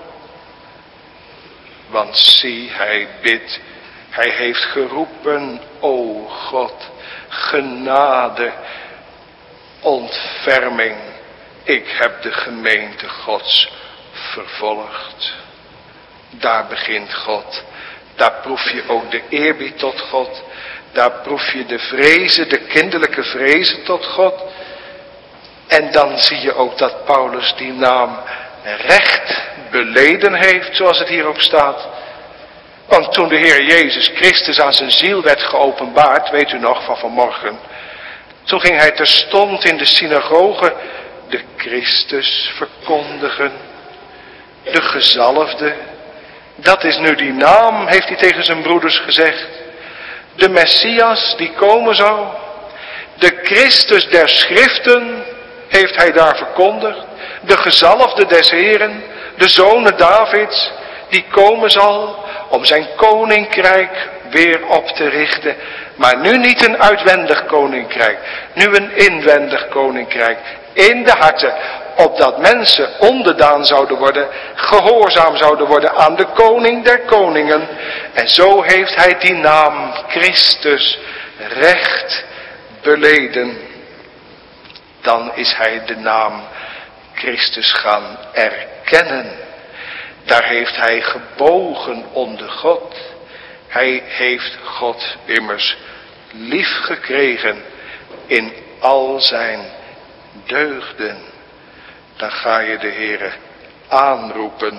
Want zie, hij bidt. Hij heeft geroepen, o God, genade, ontferming. Ik heb de gemeente Gods vervolgd. Daar begint God. Daar proef je ook de eerbied tot God. Daar proef je de vrezen, de kinderlijke vrezen tot God. En dan zie je ook dat Paulus die naam recht beleden heeft, zoals het hier ook staat. Want toen de Heer Jezus Christus aan zijn ziel werd geopenbaard, weet u nog van vanmorgen, toen ging hij terstond in de synagoge de Christus verkondigen, de gezalfde. Dat is nu die naam, heeft hij tegen zijn broeders gezegd. De Messias die komen zou. De Christus der Schriften heeft hij daar verkondigd. De gezalfde des Heren, de zonen Davids, die komen zal om zijn koninkrijk weer op te richten. Maar nu niet een uitwendig koninkrijk, nu een inwendig koninkrijk. In de harten, opdat mensen onderdaan zouden worden, gehoorzaam zouden worden aan de koning der koningen. En zo heeft hij die naam Christus recht beleden. Dan is hij de naam Christus gaan erkennen. Daar heeft hij gebogen onder God. Hij heeft God immers lief gekregen in al zijn deugden. Dan ga je de Heere aanroepen.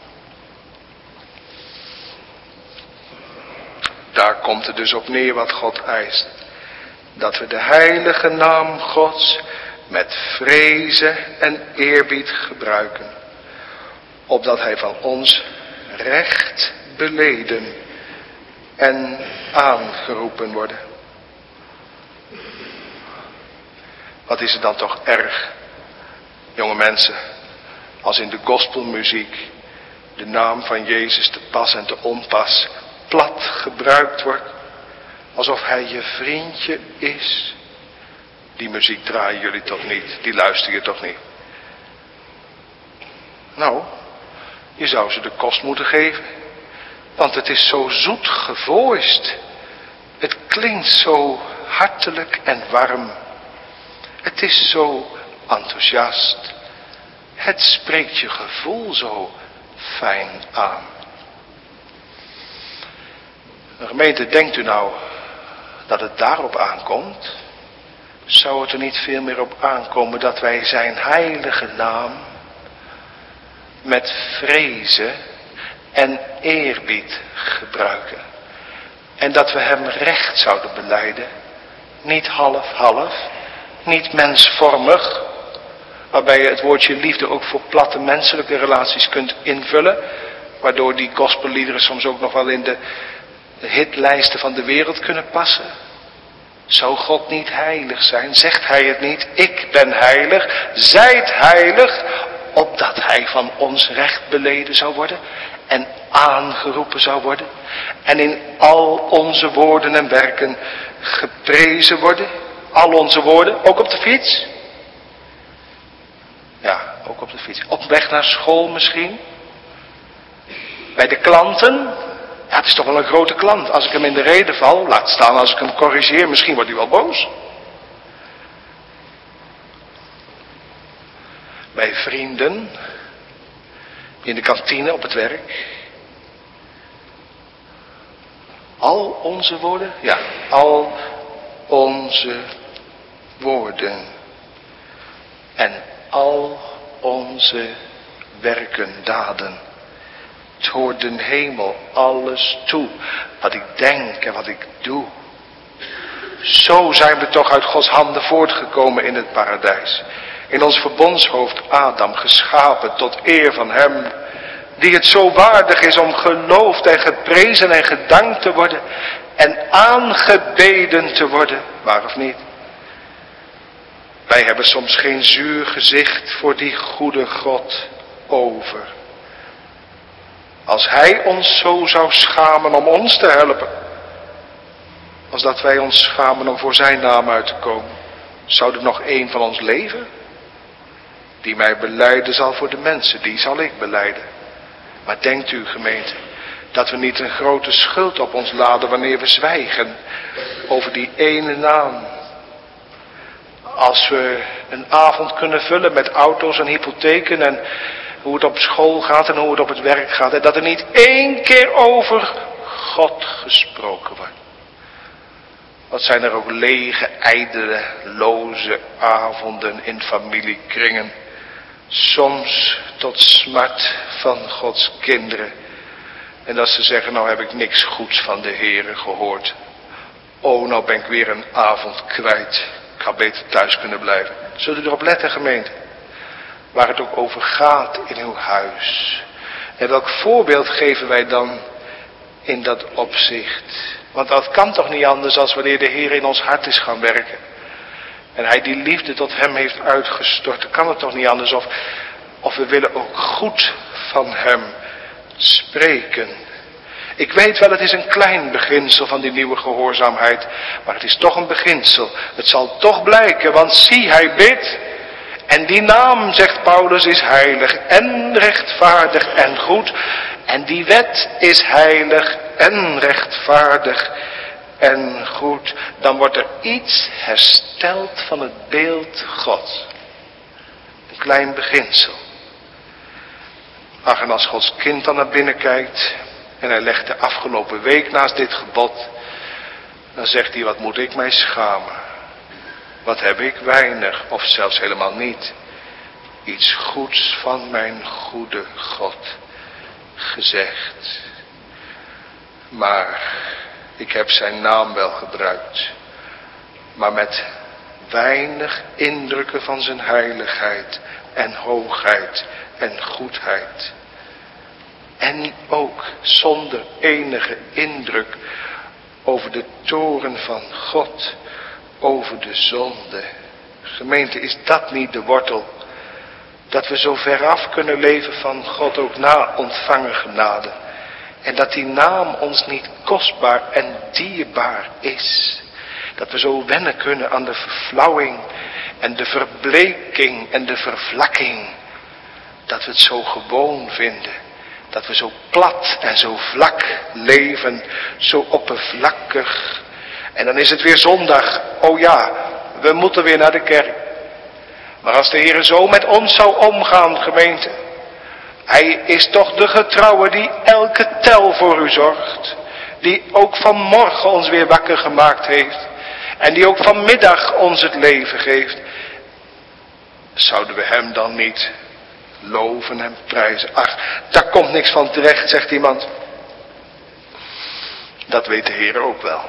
Daar komt het dus op neer wat God eist. Dat we de heilige naam Gods met vrezen en eerbied gebruiken. Opdat hij van ons recht beleden en aangeroepen worden. Wat is het dan toch erg, jonge mensen, als in de gospelmuziek de naam van Jezus te pas en te onpas plat gebruikt wordt, alsof hij je vriendje is. Die muziek draaien jullie toch niet, die luister je toch niet? Nou, je zou ze de kost moeten geven, want het is zo zoet gevoiced. Het klinkt zo hartelijk en warm. Het is zo enthousiast. Het spreekt je gevoel zo fijn aan. De gemeente, denkt u nou dat het daarop aankomt? Zou het er niet veel meer op aankomen dat wij zijn heilige naam met vrezen en eerbied gebruiken? En dat we hem recht zouden belijden, niet half-half, niet mensvormig, waarbij je het woordje liefde ook voor platte menselijke relaties kunt invullen, waardoor die gospelliederen soms ook nog wel in de hitlijsten van de wereld kunnen passen. Zou God niet heilig zijn? Zegt hij het niet? Ik ben heilig, zijt heilig, opdat hij van ons recht beleden zou worden en aangeroepen zou worden en in al onze woorden en werken geprezen worden. Al onze woorden, ook op de fiets. Ja, ook op de fiets. Op weg naar school misschien. Bij de klanten. Ja, het is toch wel een grote klant. Als ik hem in de rede val, laat staan als ik hem corrigeer, misschien wordt hij wel boos. Bij vrienden. In de kantine, op het werk. Al onze woorden? Ja, al onze woorden. En al onze werken, daden. Het hoort den hemel alles toe. Wat ik denk en wat ik doe. Zo zijn we toch uit Gods handen voortgekomen in het paradijs. In ons verbondshoofd Adam geschapen tot eer van hem. Die het zo waardig is om geloofd en geprezen en gedankt te worden. En aangebeden te worden. Waar of niet? Wij hebben soms geen zuur gezicht voor die goede God over. Als hij ons zo zou schamen om ons te helpen. Als dat wij ons schamen om voor zijn naam uit te komen. Zou er nog één van ons leven? Die mij belijden zal voor de mensen, die zal ik belijden. Maar denkt u, gemeente, dat we niet een grote schuld op ons laden wanneer we zwijgen over die ene naam. Als we een avond kunnen vullen met auto's en hypotheken en hoe het op school gaat en hoe het op het werk gaat. En dat er niet één keer over God gesproken wordt. Wat zijn er ook lege, ijdele, loze avonden in familiekringen. Soms tot smart van Gods kinderen. En dat ze zeggen, nou heb ik niks goeds van de Heere gehoord. Oh, nou ben ik weer een avond kwijt. Ik ga beter thuis kunnen blijven. Zullen u erop letten, gemeente? Waar het ook over gaat in uw huis. En welk voorbeeld geven wij dan in dat opzicht? Want dat kan toch niet anders als wanneer de Heer in ons hart is gaan werken. En hij die liefde tot hem heeft uitgestort. Dan kan het toch niet anders of, of we willen ook goed van hem spreken. Ik weet wel, het is een klein beginsel van die nieuwe gehoorzaamheid. Maar het is toch een beginsel. Het zal toch blijken, want zie, hij bidt. En die naam, zegt Paulus, is heilig en rechtvaardig en goed. En die wet is heilig en rechtvaardig en goed. Dan wordt er iets hersteld van het beeld God. Een klein beginsel. Ach, en als Gods kind dan naar binnen kijkt en hij legt de afgelopen week naast dit gebod, dan zegt hij, wat moet ik mij schamen? Wat heb ik weinig of zelfs helemaal niet iets goeds van mijn goede God gezegd. Maar ik heb zijn naam wel gebruikt, maar met weinig indrukken van zijn heiligheid en hoogheid en goedheid. En ook zonder enige indruk over de toorn van God, over de zonde. Gemeente, is dat niet de wortel? Dat we zo ver af kunnen leven van God ook na ontvangen genade. En dat die naam ons niet kostbaar en dierbaar is. Dat we zo wennen kunnen aan de verflauwing en de verbleking en de vervlakking. Dat we het zo gewoon vinden. Dat we zo plat en zo vlak leven, zo oppervlakkig. En dan is het weer zondag. Oh ja, we moeten weer naar de kerk. Maar als de Heer zo met ons zou omgaan, gemeente. Hij is toch de getrouwe die elke tel voor u zorgt. Die ook vanmorgen ons weer wakker gemaakt heeft. En die ook vanmiddag ons het leven geeft. Zouden we hem dan niet loven en prijzen? Ach, daar komt niks van terecht, zegt iemand. Dat weet de Heer ook wel.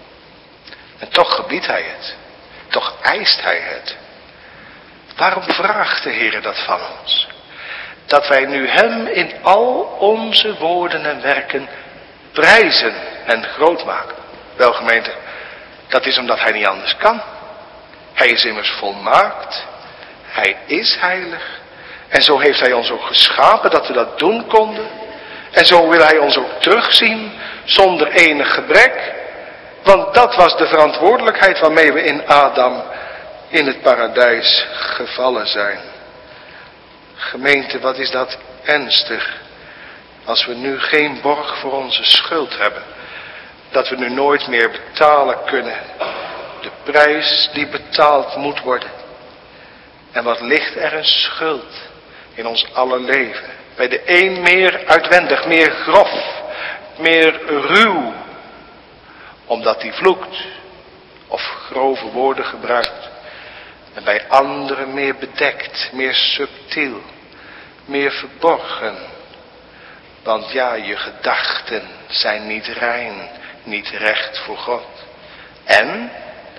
En toch gebiedt hij het. Toch eist hij het. Waarom vraagt de Heer dat van ons? Dat wij nu hem in al onze woorden en werken prijzen en groot maken. Wel gemeente, dat is omdat hij niet anders kan. Hij is immers volmaakt. Hij is heilig. En zo heeft hij ons ook geschapen dat we dat doen konden. En zo wil hij ons ook terugzien zonder enig gebrek. Want dat was de verantwoordelijkheid waarmee we in Adam in het paradijs gevallen zijn. Gemeente, wat is dat ernstig. Als we nu geen borg voor onze schuld hebben. Dat we nu nooit meer betalen kunnen. De prijs die betaald moet worden. En wat ligt er een schuld in ons aller leven. Bij de een meer uitwendig, meer grof, meer ruw. Omdat hij vloekt of grove woorden gebruikt. En bij anderen meer bedekt, meer subtiel, meer verborgen. Want ja, je gedachten zijn niet rein, niet recht voor God. En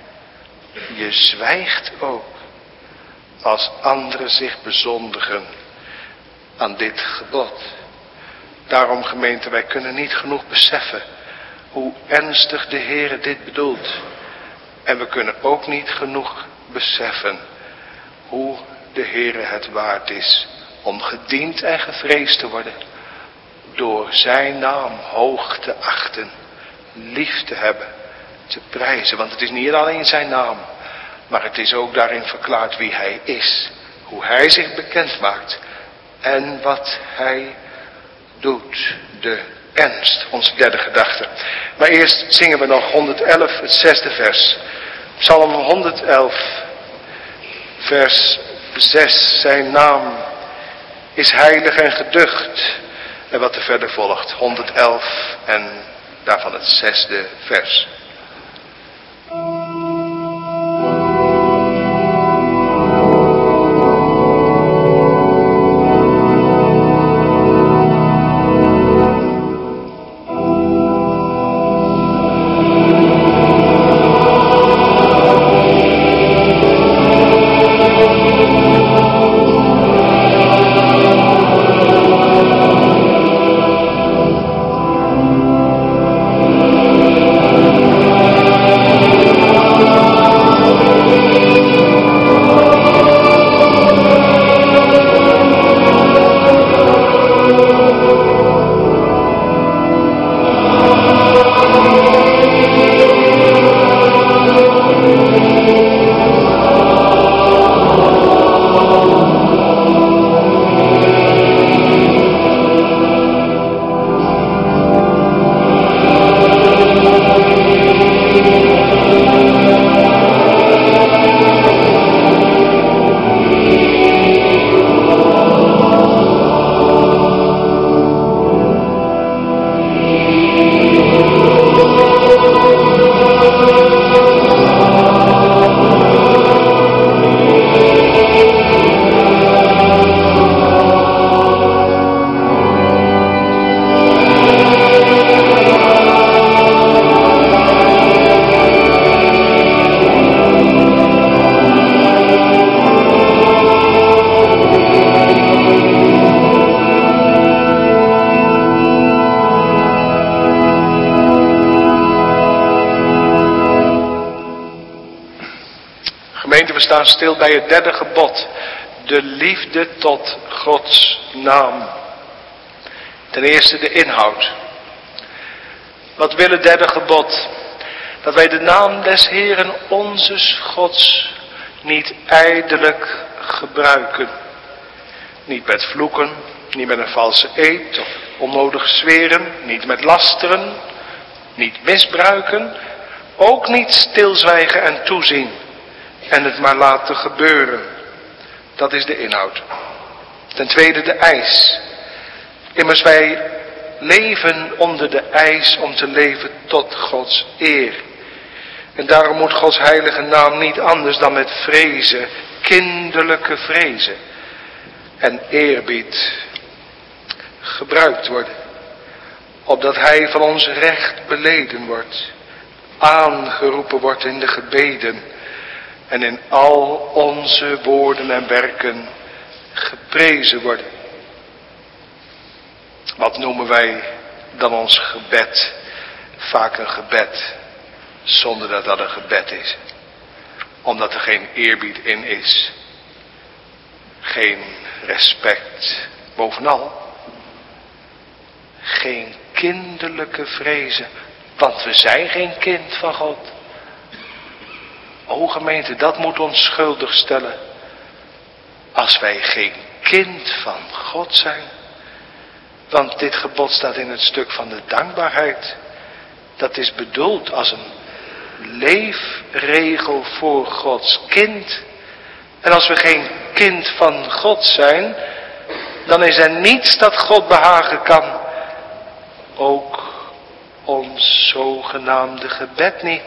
je zwijgt ook als anderen zich bezondigen aan dit gebod. Daarom gemeente, wij kunnen niet genoeg beseffen hoe ernstig de Heere dit bedoelt. En we kunnen ook niet genoeg beseffen hoe de Heere het waard is om gediend en gevreesd te worden. Door zijn naam hoog te achten, lief te hebben, te prijzen. Want het is niet alleen zijn naam, maar het is ook daarin verklaard wie hij is. Hoe hij zich bekend maakt en wat hij doet. De ernst, onze derde gedachte. Maar eerst zingen we nog honderd-elf, het zesde vers. Psalm honderd-elf, vers zes. Zijn naam is heilig en geducht. En wat er verder volgt, honderd-elf en daarvan het zesde vers. Thank you. Gemeente, we staan stil bij het derde gebod. De liefde tot Gods naam. Ten eerste de inhoud. Wat wil het derde gebod? Dat wij de naam des Heeren onzes Gods niet ijdelijk gebruiken. Niet met vloeken, niet met een valse eed of onnodig zweren, niet met lasteren, niet misbruiken, ook niet stilzwijgen en toezien en het maar laten gebeuren. Dat is de inhoud. Ten tweede de eis. Immers wij leven onder de eis om te leven tot Gods eer. En daarom moet Gods heilige naam niet anders dan met vrezen, kinderlijke vrezen en eerbied gebruikt worden. Opdat hij van ons recht beleden wordt, aangeroepen wordt in de gebeden en in al onze woorden en werken geprezen worden. Wat noemen wij dan ons gebed? Vaak een gebed zonder dat dat een gebed is. Omdat er geen eerbied in is. Geen respect. Bovenal geen kinderlijke vrezen. Want we zijn geen kind van God. O gemeente, dat moet ons schuldig stellen. Als wij geen kind van God zijn. Want dit gebod staat in het stuk van de dankbaarheid. Dat is bedoeld als een leefregel voor Gods kind. En als we geen kind van God zijn, dan is er niets dat God behagen kan. Ook ons zogenaamde gebed niet.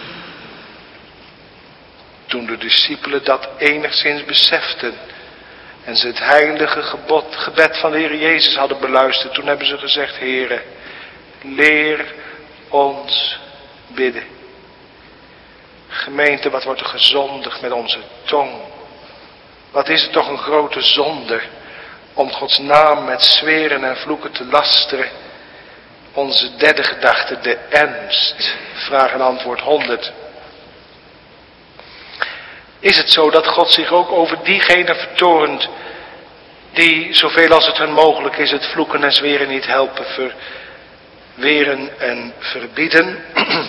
Toen de discipelen dat enigszins beseften en ze het heilige gebod, gebed van de Heer Jezus hadden beluisterd, toen hebben ze gezegd: Heere, leer ons bidden. Gemeente, wat wordt er gezondigd met onze tong? Wat is het toch een grote zonde om Gods naam met zweren en vloeken te lasteren. Onze derde gedachte, de ernst. Vraag en antwoord honderd. Is het zo dat God zich ook over diegenen vertoornt die, zoveel als het hun mogelijk is, het vloeken en zweren niet helpen verweren en verbieden?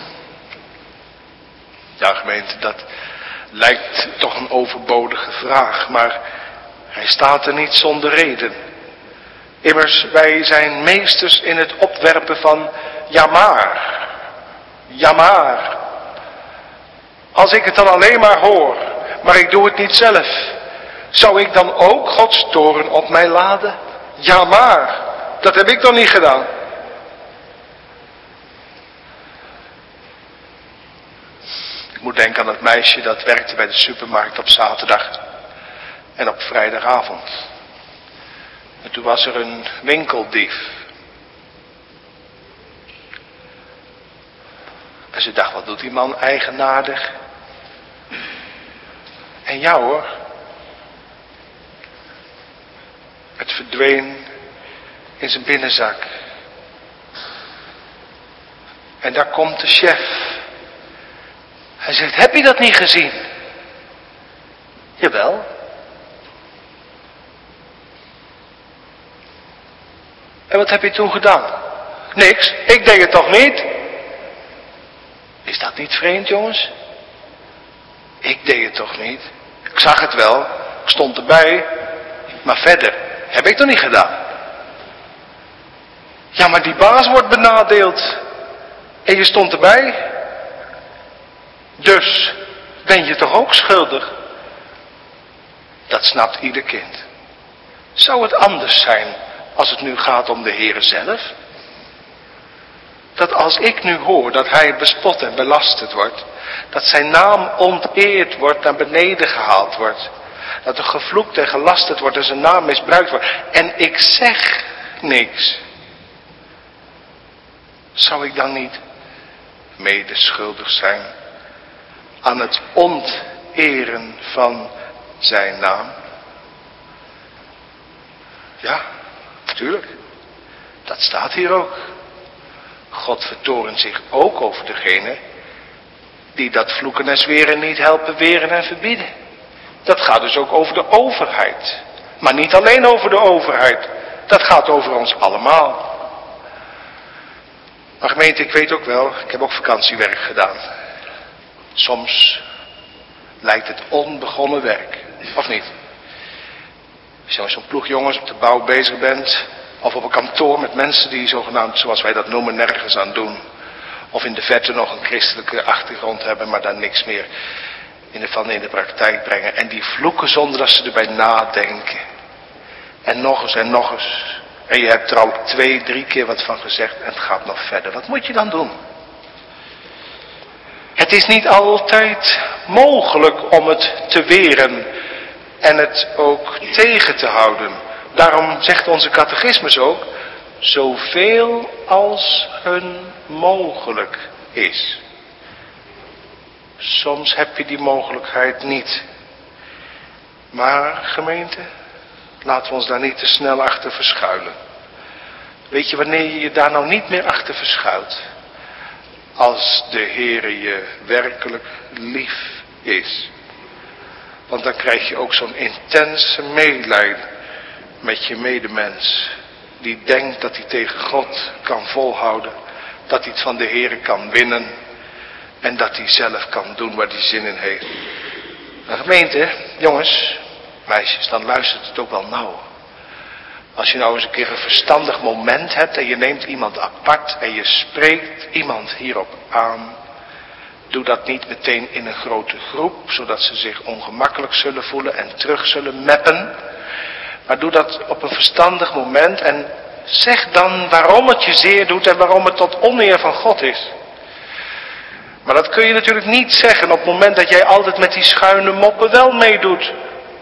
Ja, gemeente, dat lijkt toch een overbodige vraag, maar hij staat er niet zonder reden. Immers, wij zijn meesters in het opwerpen van ja maar, ja maar. Als ik het dan alleen maar hoor, maar ik doe het niet zelf, zou ik dan ook Gods toorn op mij laden? Ja maar, dat heb ik dan niet gedaan. Ik moet denken aan het meisje dat werkte bij de supermarkt op zaterdag en op vrijdagavond. En toen was er een winkeldief. En ze dacht, wat doet die man eigenaardig? En ja hoor, het verdween in zijn binnenzak. En daar komt de chef. Hij zegt, heb je dat niet gezien? Jawel. En wat heb je toen gedaan? Niks, ik deed het toch niet? Is dat niet vreemd, jongens? Ik deed het toch niet? Ik zag het wel, ik stond erbij, maar verder heb ik toch niet gedaan? Ja, maar die baas wordt benadeeld en je stond erbij. Dus ben je toch ook schuldig? Dat snapt ieder kind. Zou het anders zijn als het nu gaat om de Heere zelf? Dat als ik nu hoor dat hij bespot en belasterd wordt, dat zijn naam onteerd wordt, naar beneden gehaald wordt, dat er gevloekt en gelasterd wordt en zijn naam misbruikt wordt, en ik zeg niks, zou ik dan niet medeschuldig zijn aan het onteren van zijn naam? Ja, natuurlijk. Dat staat hier ook. God vertorent zich ook over degene die dat vloeken en zweren niet helpen weren en verbieden. Dat gaat dus ook over de overheid. Maar niet alleen over de overheid. Dat gaat over ons allemaal. Maar gemeente, ik weet ook wel, ik heb ook vakantiewerk gedaan. Soms lijkt het onbegonnen werk, of niet? Als je met zo'n ploeg jongens op de bouw bezig bent, of op een kantoor met mensen die zogenaamd, zoals wij dat noemen, nergens aan doen. Of in de verte nog een christelijke achtergrond hebben, maar daar niks meer in de, van in de praktijk brengen. En die vloeken zonder dat ze erbij nadenken. En nog eens en nog eens. En je hebt er al twee, drie keer wat van gezegd en het gaat nog verder. Wat moet je dan doen? Het is niet altijd mogelijk om het te weren en het ook tegen te houden. Daarom zegt onze catechismus ook, zoveel als hun mogelijk is. Soms heb je die mogelijkheid niet. Maar gemeente, laten we ons daar niet te snel achter verschuilen. Weet je wanneer je je daar nou niet meer achter verschuilt? Als de Heere je werkelijk lief is. Want dan krijg je ook zo'n intense medelijden met je medemens. Die denkt dat hij tegen God kan volhouden. Dat hij het van de Heere kan winnen. En dat hij zelf kan doen waar hij zin in heeft. Een gemeente, jongens, meisjes, dan luistert het ook wel nauw. Als je nou eens een keer een verstandig moment hebt en je neemt iemand apart en je spreekt iemand hierop aan. Doe dat niet meteen in een grote groep, zodat ze zich ongemakkelijk zullen voelen en terug zullen meppen. Maar doe dat op een verstandig moment en zeg dan waarom het je zeer doet en waarom het tot oneer van God is. Maar dat kun je natuurlijk niet zeggen op het moment dat jij altijd met die schuine moppen wel meedoet.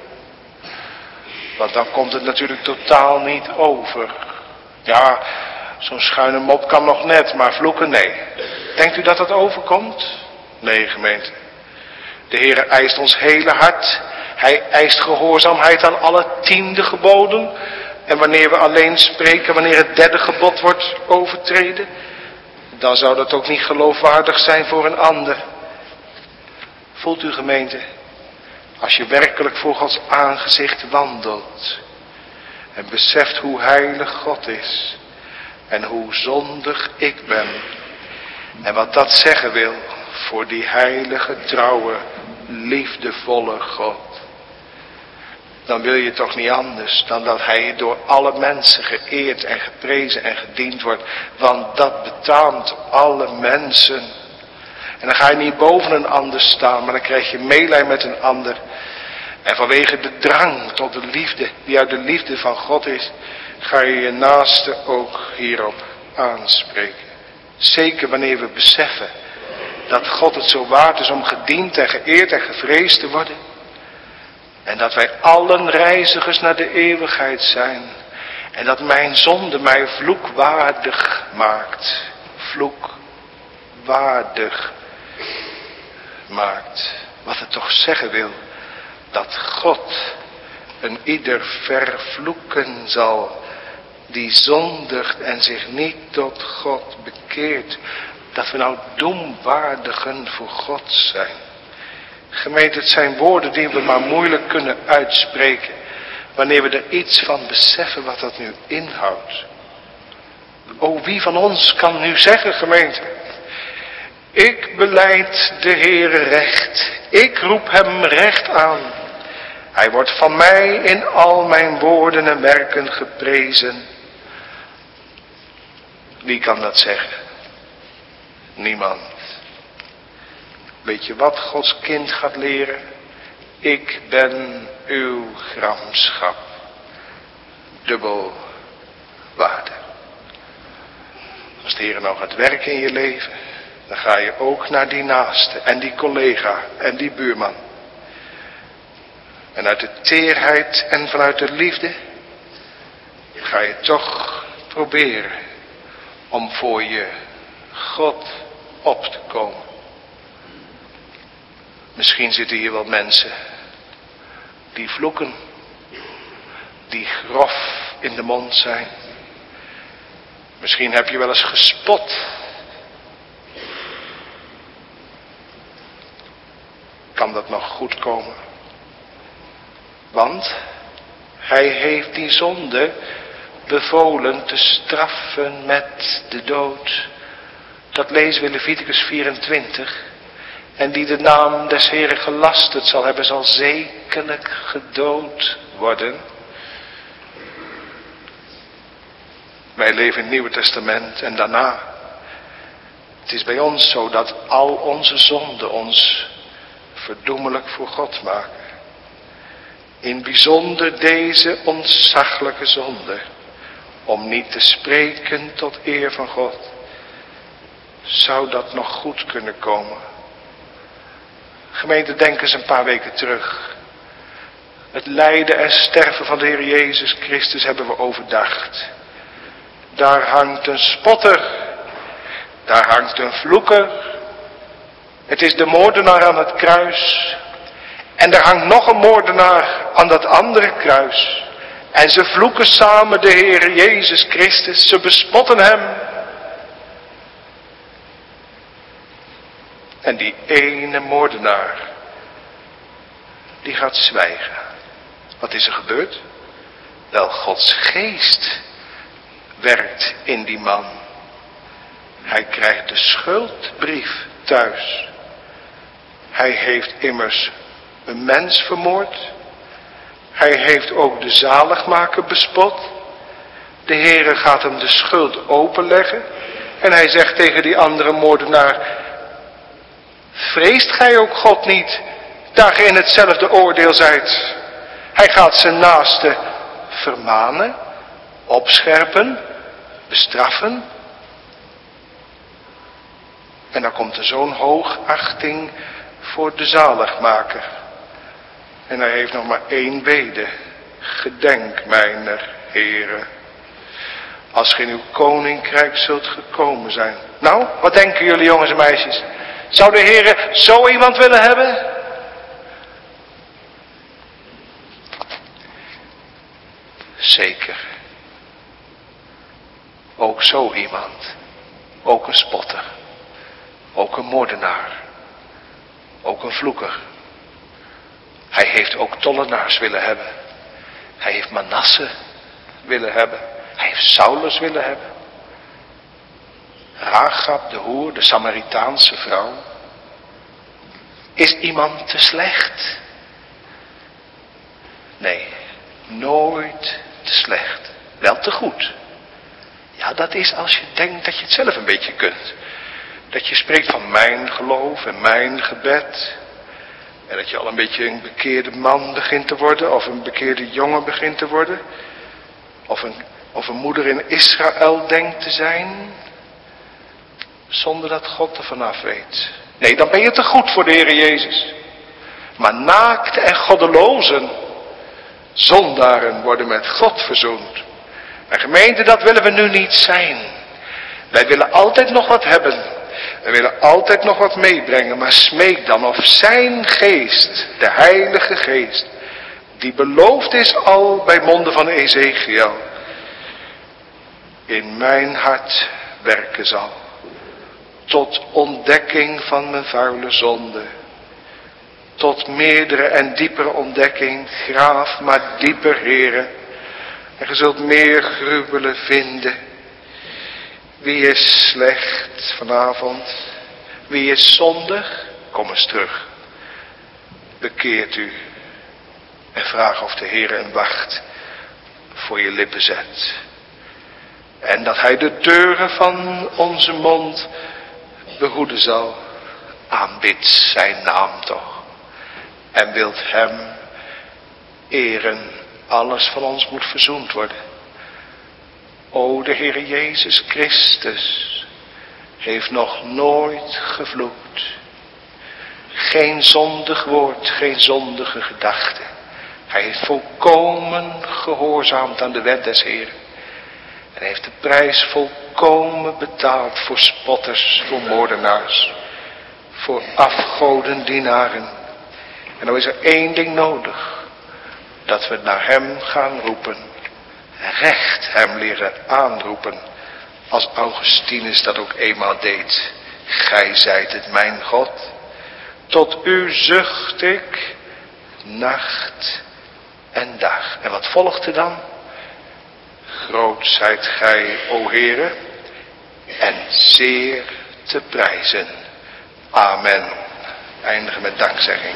Want dan komt het natuurlijk totaal niet over. Ja, zo'n schuine mop kan nog net, maar vloeken nee. Denkt u dat dat overkomt? Nee, gemeente. De Heere eist ons hele hart. Hij eist gehoorzaamheid aan alle tiende geboden. En wanneer we alleen spreken, wanneer het derde gebod wordt overtreden, dan zou dat ook niet geloofwaardig zijn voor een ander. Voelt u, gemeente, als je werkelijk voor Gods aangezicht wandelt en beseft hoe heilig God is en hoe zondig ik ben en wat dat zeggen wil voor die heilige, trouwe, liefdevolle God, dan wil je toch niet anders dan dat hij door alle mensen geëerd en geprezen en gediend wordt, want dat betaamt alle mensen. En dan ga je niet boven een ander staan, maar dan krijg je meelij met een ander. En vanwege de drang tot de liefde, die uit de liefde van God is, ga je je naaste ook hierop aanspreken. Zeker wanneer we beseffen dat God het zo waard is om gediend en geëerd en gevreesd te worden. En dat wij allen reizigers naar de eeuwigheid zijn. En dat mijn zonde mij vloekwaardig maakt. Vloekwaardig maakt. Wat het toch zeggen wil. Dat God een ieder vervloeken zal. Die zondigt en zich niet tot God bekeert. Dat we nou doemwaardigen voor God zijn. Gemeente, het zijn woorden die we maar moeilijk kunnen uitspreken. Wanneer we er iets van beseffen wat dat nu inhoudt. O, wie van ons kan nu zeggen, gemeente. Ik belijd de Heere recht. Ik roep hem recht aan. Hij wordt van mij in al mijn woorden en werken geprezen. Wie kan dat zeggen? Niemand. Weet je wat Gods kind gaat leren? Ik ben uw gramschap. Dubbel waarde. Als de Heer nou gaat werken in je leven, dan ga je ook naar die naaste en die collega en die buurman. En uit de teerheid en vanuit de liefde ga je toch proberen om voor je God op te komen. Misschien zitten hier wel mensen die vloeken, die grof in de mond zijn. Misschien heb je wel eens gespot. kan dat nog goed komen. Want hij heeft die zonde bevolen te straffen met de dood. Dat lezen we in Leviticus vierentwintig. En die de naam des Heren gelasterd zal hebben, zal zekerlijk gedood worden. Wij leven in het Nieuwe Testament en daarna. Het is bij ons zo dat al onze zonden ons verdoemelijk voor God maken. In bijzonder deze ontzaglijke zonde. Om niet te spreken tot eer van God. Zou dat nog goed kunnen komen? Gemeente, denk eens een paar weken terug. Het lijden en sterven van de Heer Jezus Christus hebben we overdacht. Daar hangt een spotter. Daar hangt een vloeker. Het is de moordenaar aan het kruis. En er hangt nog een moordenaar aan dat andere kruis. En ze vloeken samen de Heer Jezus Christus. Ze bespotten hem. En die ene moordenaar, die gaat zwijgen. Wat is er gebeurd? Wel, Gods geest werkt in die man. Hij krijgt de schuldbrief thuis. Hij heeft immers een mens vermoord. Hij heeft ook de zaligmaker bespot. De Heere gaat hem de schuld openleggen. En hij zegt tegen die andere moordenaar: vreest gij ook God niet, daar gij in hetzelfde oordeel zijt? Hij gaat zijn naaste vermanen, opscherpen, bestraffen. En dan komt er zo'n hoogachting voor de zaligmaker. En hij heeft nog maar één bede. Gedenk mijner Heere, als ge in uw koninkrijk zult gekomen zijn. Nou, wat denken jullie jongens en meisjes? Zou de Heere zo iemand willen hebben? Zeker. Ook zo iemand. Ook een spotter. Ook een moordenaar. Ook een vloeker. Hij heeft ook tollenaars willen hebben. Hij heeft Manasse willen hebben. Hij heeft Saulus willen hebben. Rahab, de hoer, de Samaritaanse vrouw. Is iemand te slecht? Nee, nooit te slecht. Wel te goed. Ja, dat is als je denkt dat je het zelf een beetje kunt. Dat je spreekt van mijn geloof en mijn gebed. En dat je al een beetje een bekeerde man begint te worden. Of een bekeerde jongen begint te worden. Of een, of een moeder in Israël denkt te zijn. Zonder dat God er vanaf weet. Nee, dan ben je te goed voor de Heer Jezus. Maar naakte en goddelozen, zondaren worden met God verzoend. En gemeente, dat willen we nu niet zijn. Wij willen altijd nog wat hebben. We willen altijd nog wat meebrengen. Maar smeek dan of zijn geest, de Heilige Geest, die beloofd is al bij monden van Ezekiel, in mijn hart werken zal. Tot ontdekking van mijn vuile zonde. Tot meerdere en diepere ontdekking. Graaf maar dieper, Heere. En ge zult meer gruwelen vinden. Wie is slecht vanavond? Wie is zondig? Kom eens terug. Bekeert u. En vraag of de Heere een wacht voor je lippen zet. En dat hij de deuren van onze mond behoeden zal. Aanbid zijn naam toch. En wilt hem eren. Alles van ons moet verzoend worden. O, de Heer Jezus Christus heeft nog nooit gevloekt. Geen zondig woord, geen zondige gedachte. Hij heeft volkomen gehoorzaamd aan de wet des Heeren. En heeft de prijs volkomen betaald voor spotters, voor moordenaars, voor afgodendienaren. En dan is er één ding nodig. Dat we naar hem gaan roepen. Recht hem leren aanroepen. Als Augustinus dat ook eenmaal deed. Gij zijt het mijn God. Tot u zucht ik, nacht en dag. En wat volgt er dan? Groot zijt gij, o Heere, en zeer te prijzen. Amen. Eindigen met dankzegging.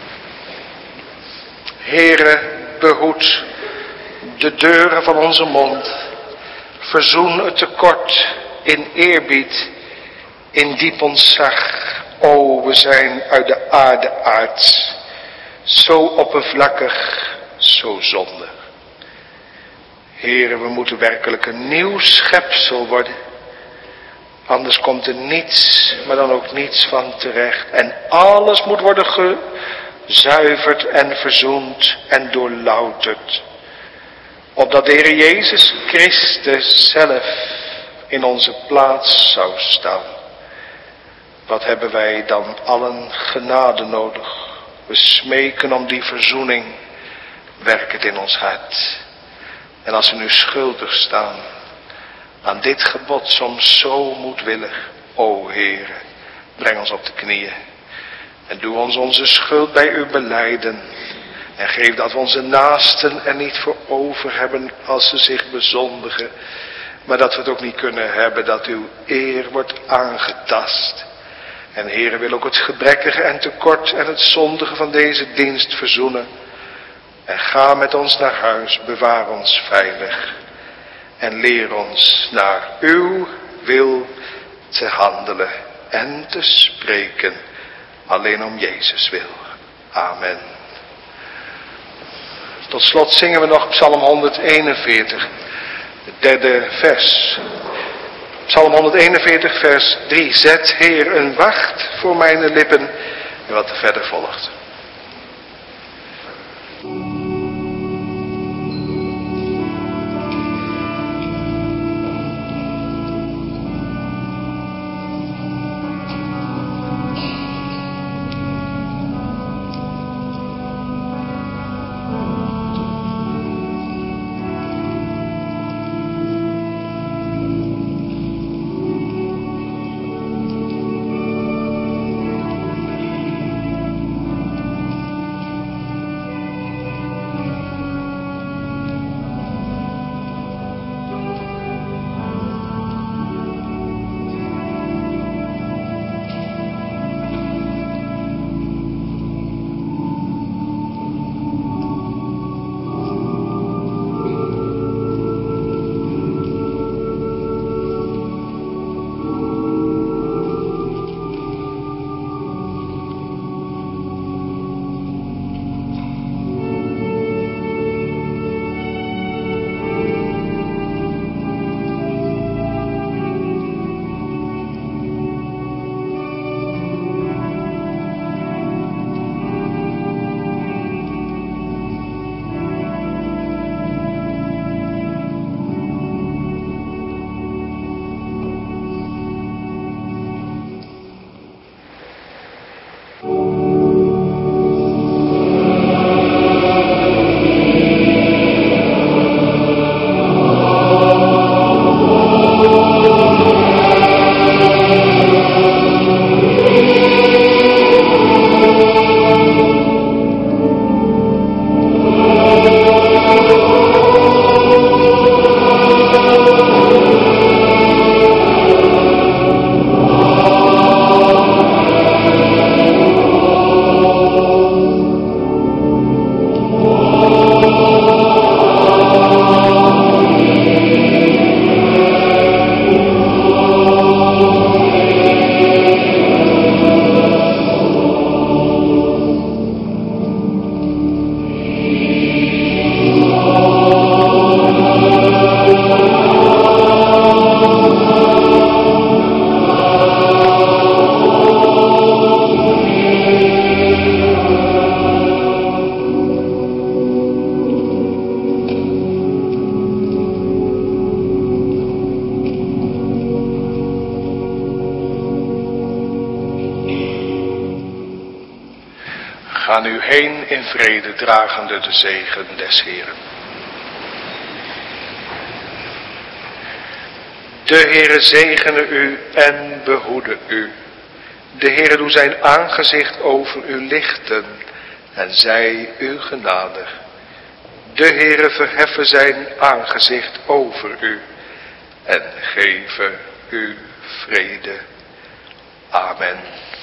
Heere, behoed de deuren van onze mond. Verzoen het tekort in eerbied, in diep ontzag. O, we zijn uit de aarde aards, zo oppervlakkig, zo zondig. Heere, we moeten werkelijk een nieuw schepsel worden. Anders komt er niets, maar dan ook niets van terecht. En alles moet worden gezuiverd en verzoend en doorlouterd. Opdat de Heer Jezus Christus zelf in onze plaats zou staan. Wat hebben wij dan allen genade nodig? We smeken om die verzoening. Werk het in ons hart. En als we nu schuldig staan aan dit gebod, soms zo moedwillig, o Heere, breng ons op de knieën. En doe ons onze schuld bij u belijden. En geef dat we onze naasten er niet voor over hebben als ze zich bezondigen. Maar dat we het ook niet kunnen hebben dat uw eer wordt aangetast. En Heere, wil ook het gebrekkige en tekort en het zondige van deze dienst verzoenen. En ga met ons naar huis, bewaar ons veilig. En leer ons naar uw wil te handelen en te spreken. Alleen om Jezus wil. Amen. Tot slot zingen we nog Psalm honderdeenenveertig, het derde vers. Psalm honderdeenenveertig vers drie. Zet, Heer, een wacht voor mijn lippen. En wat er verder volgt. Ga nu heen in vrede, dragende de zegen des Heeren. De Heere zegene u en behoede u. De Heere doe zijn aangezicht over u lichten en zij u genadig. De Heere verheffen zijn aangezicht over u en geven u vrede. Amen.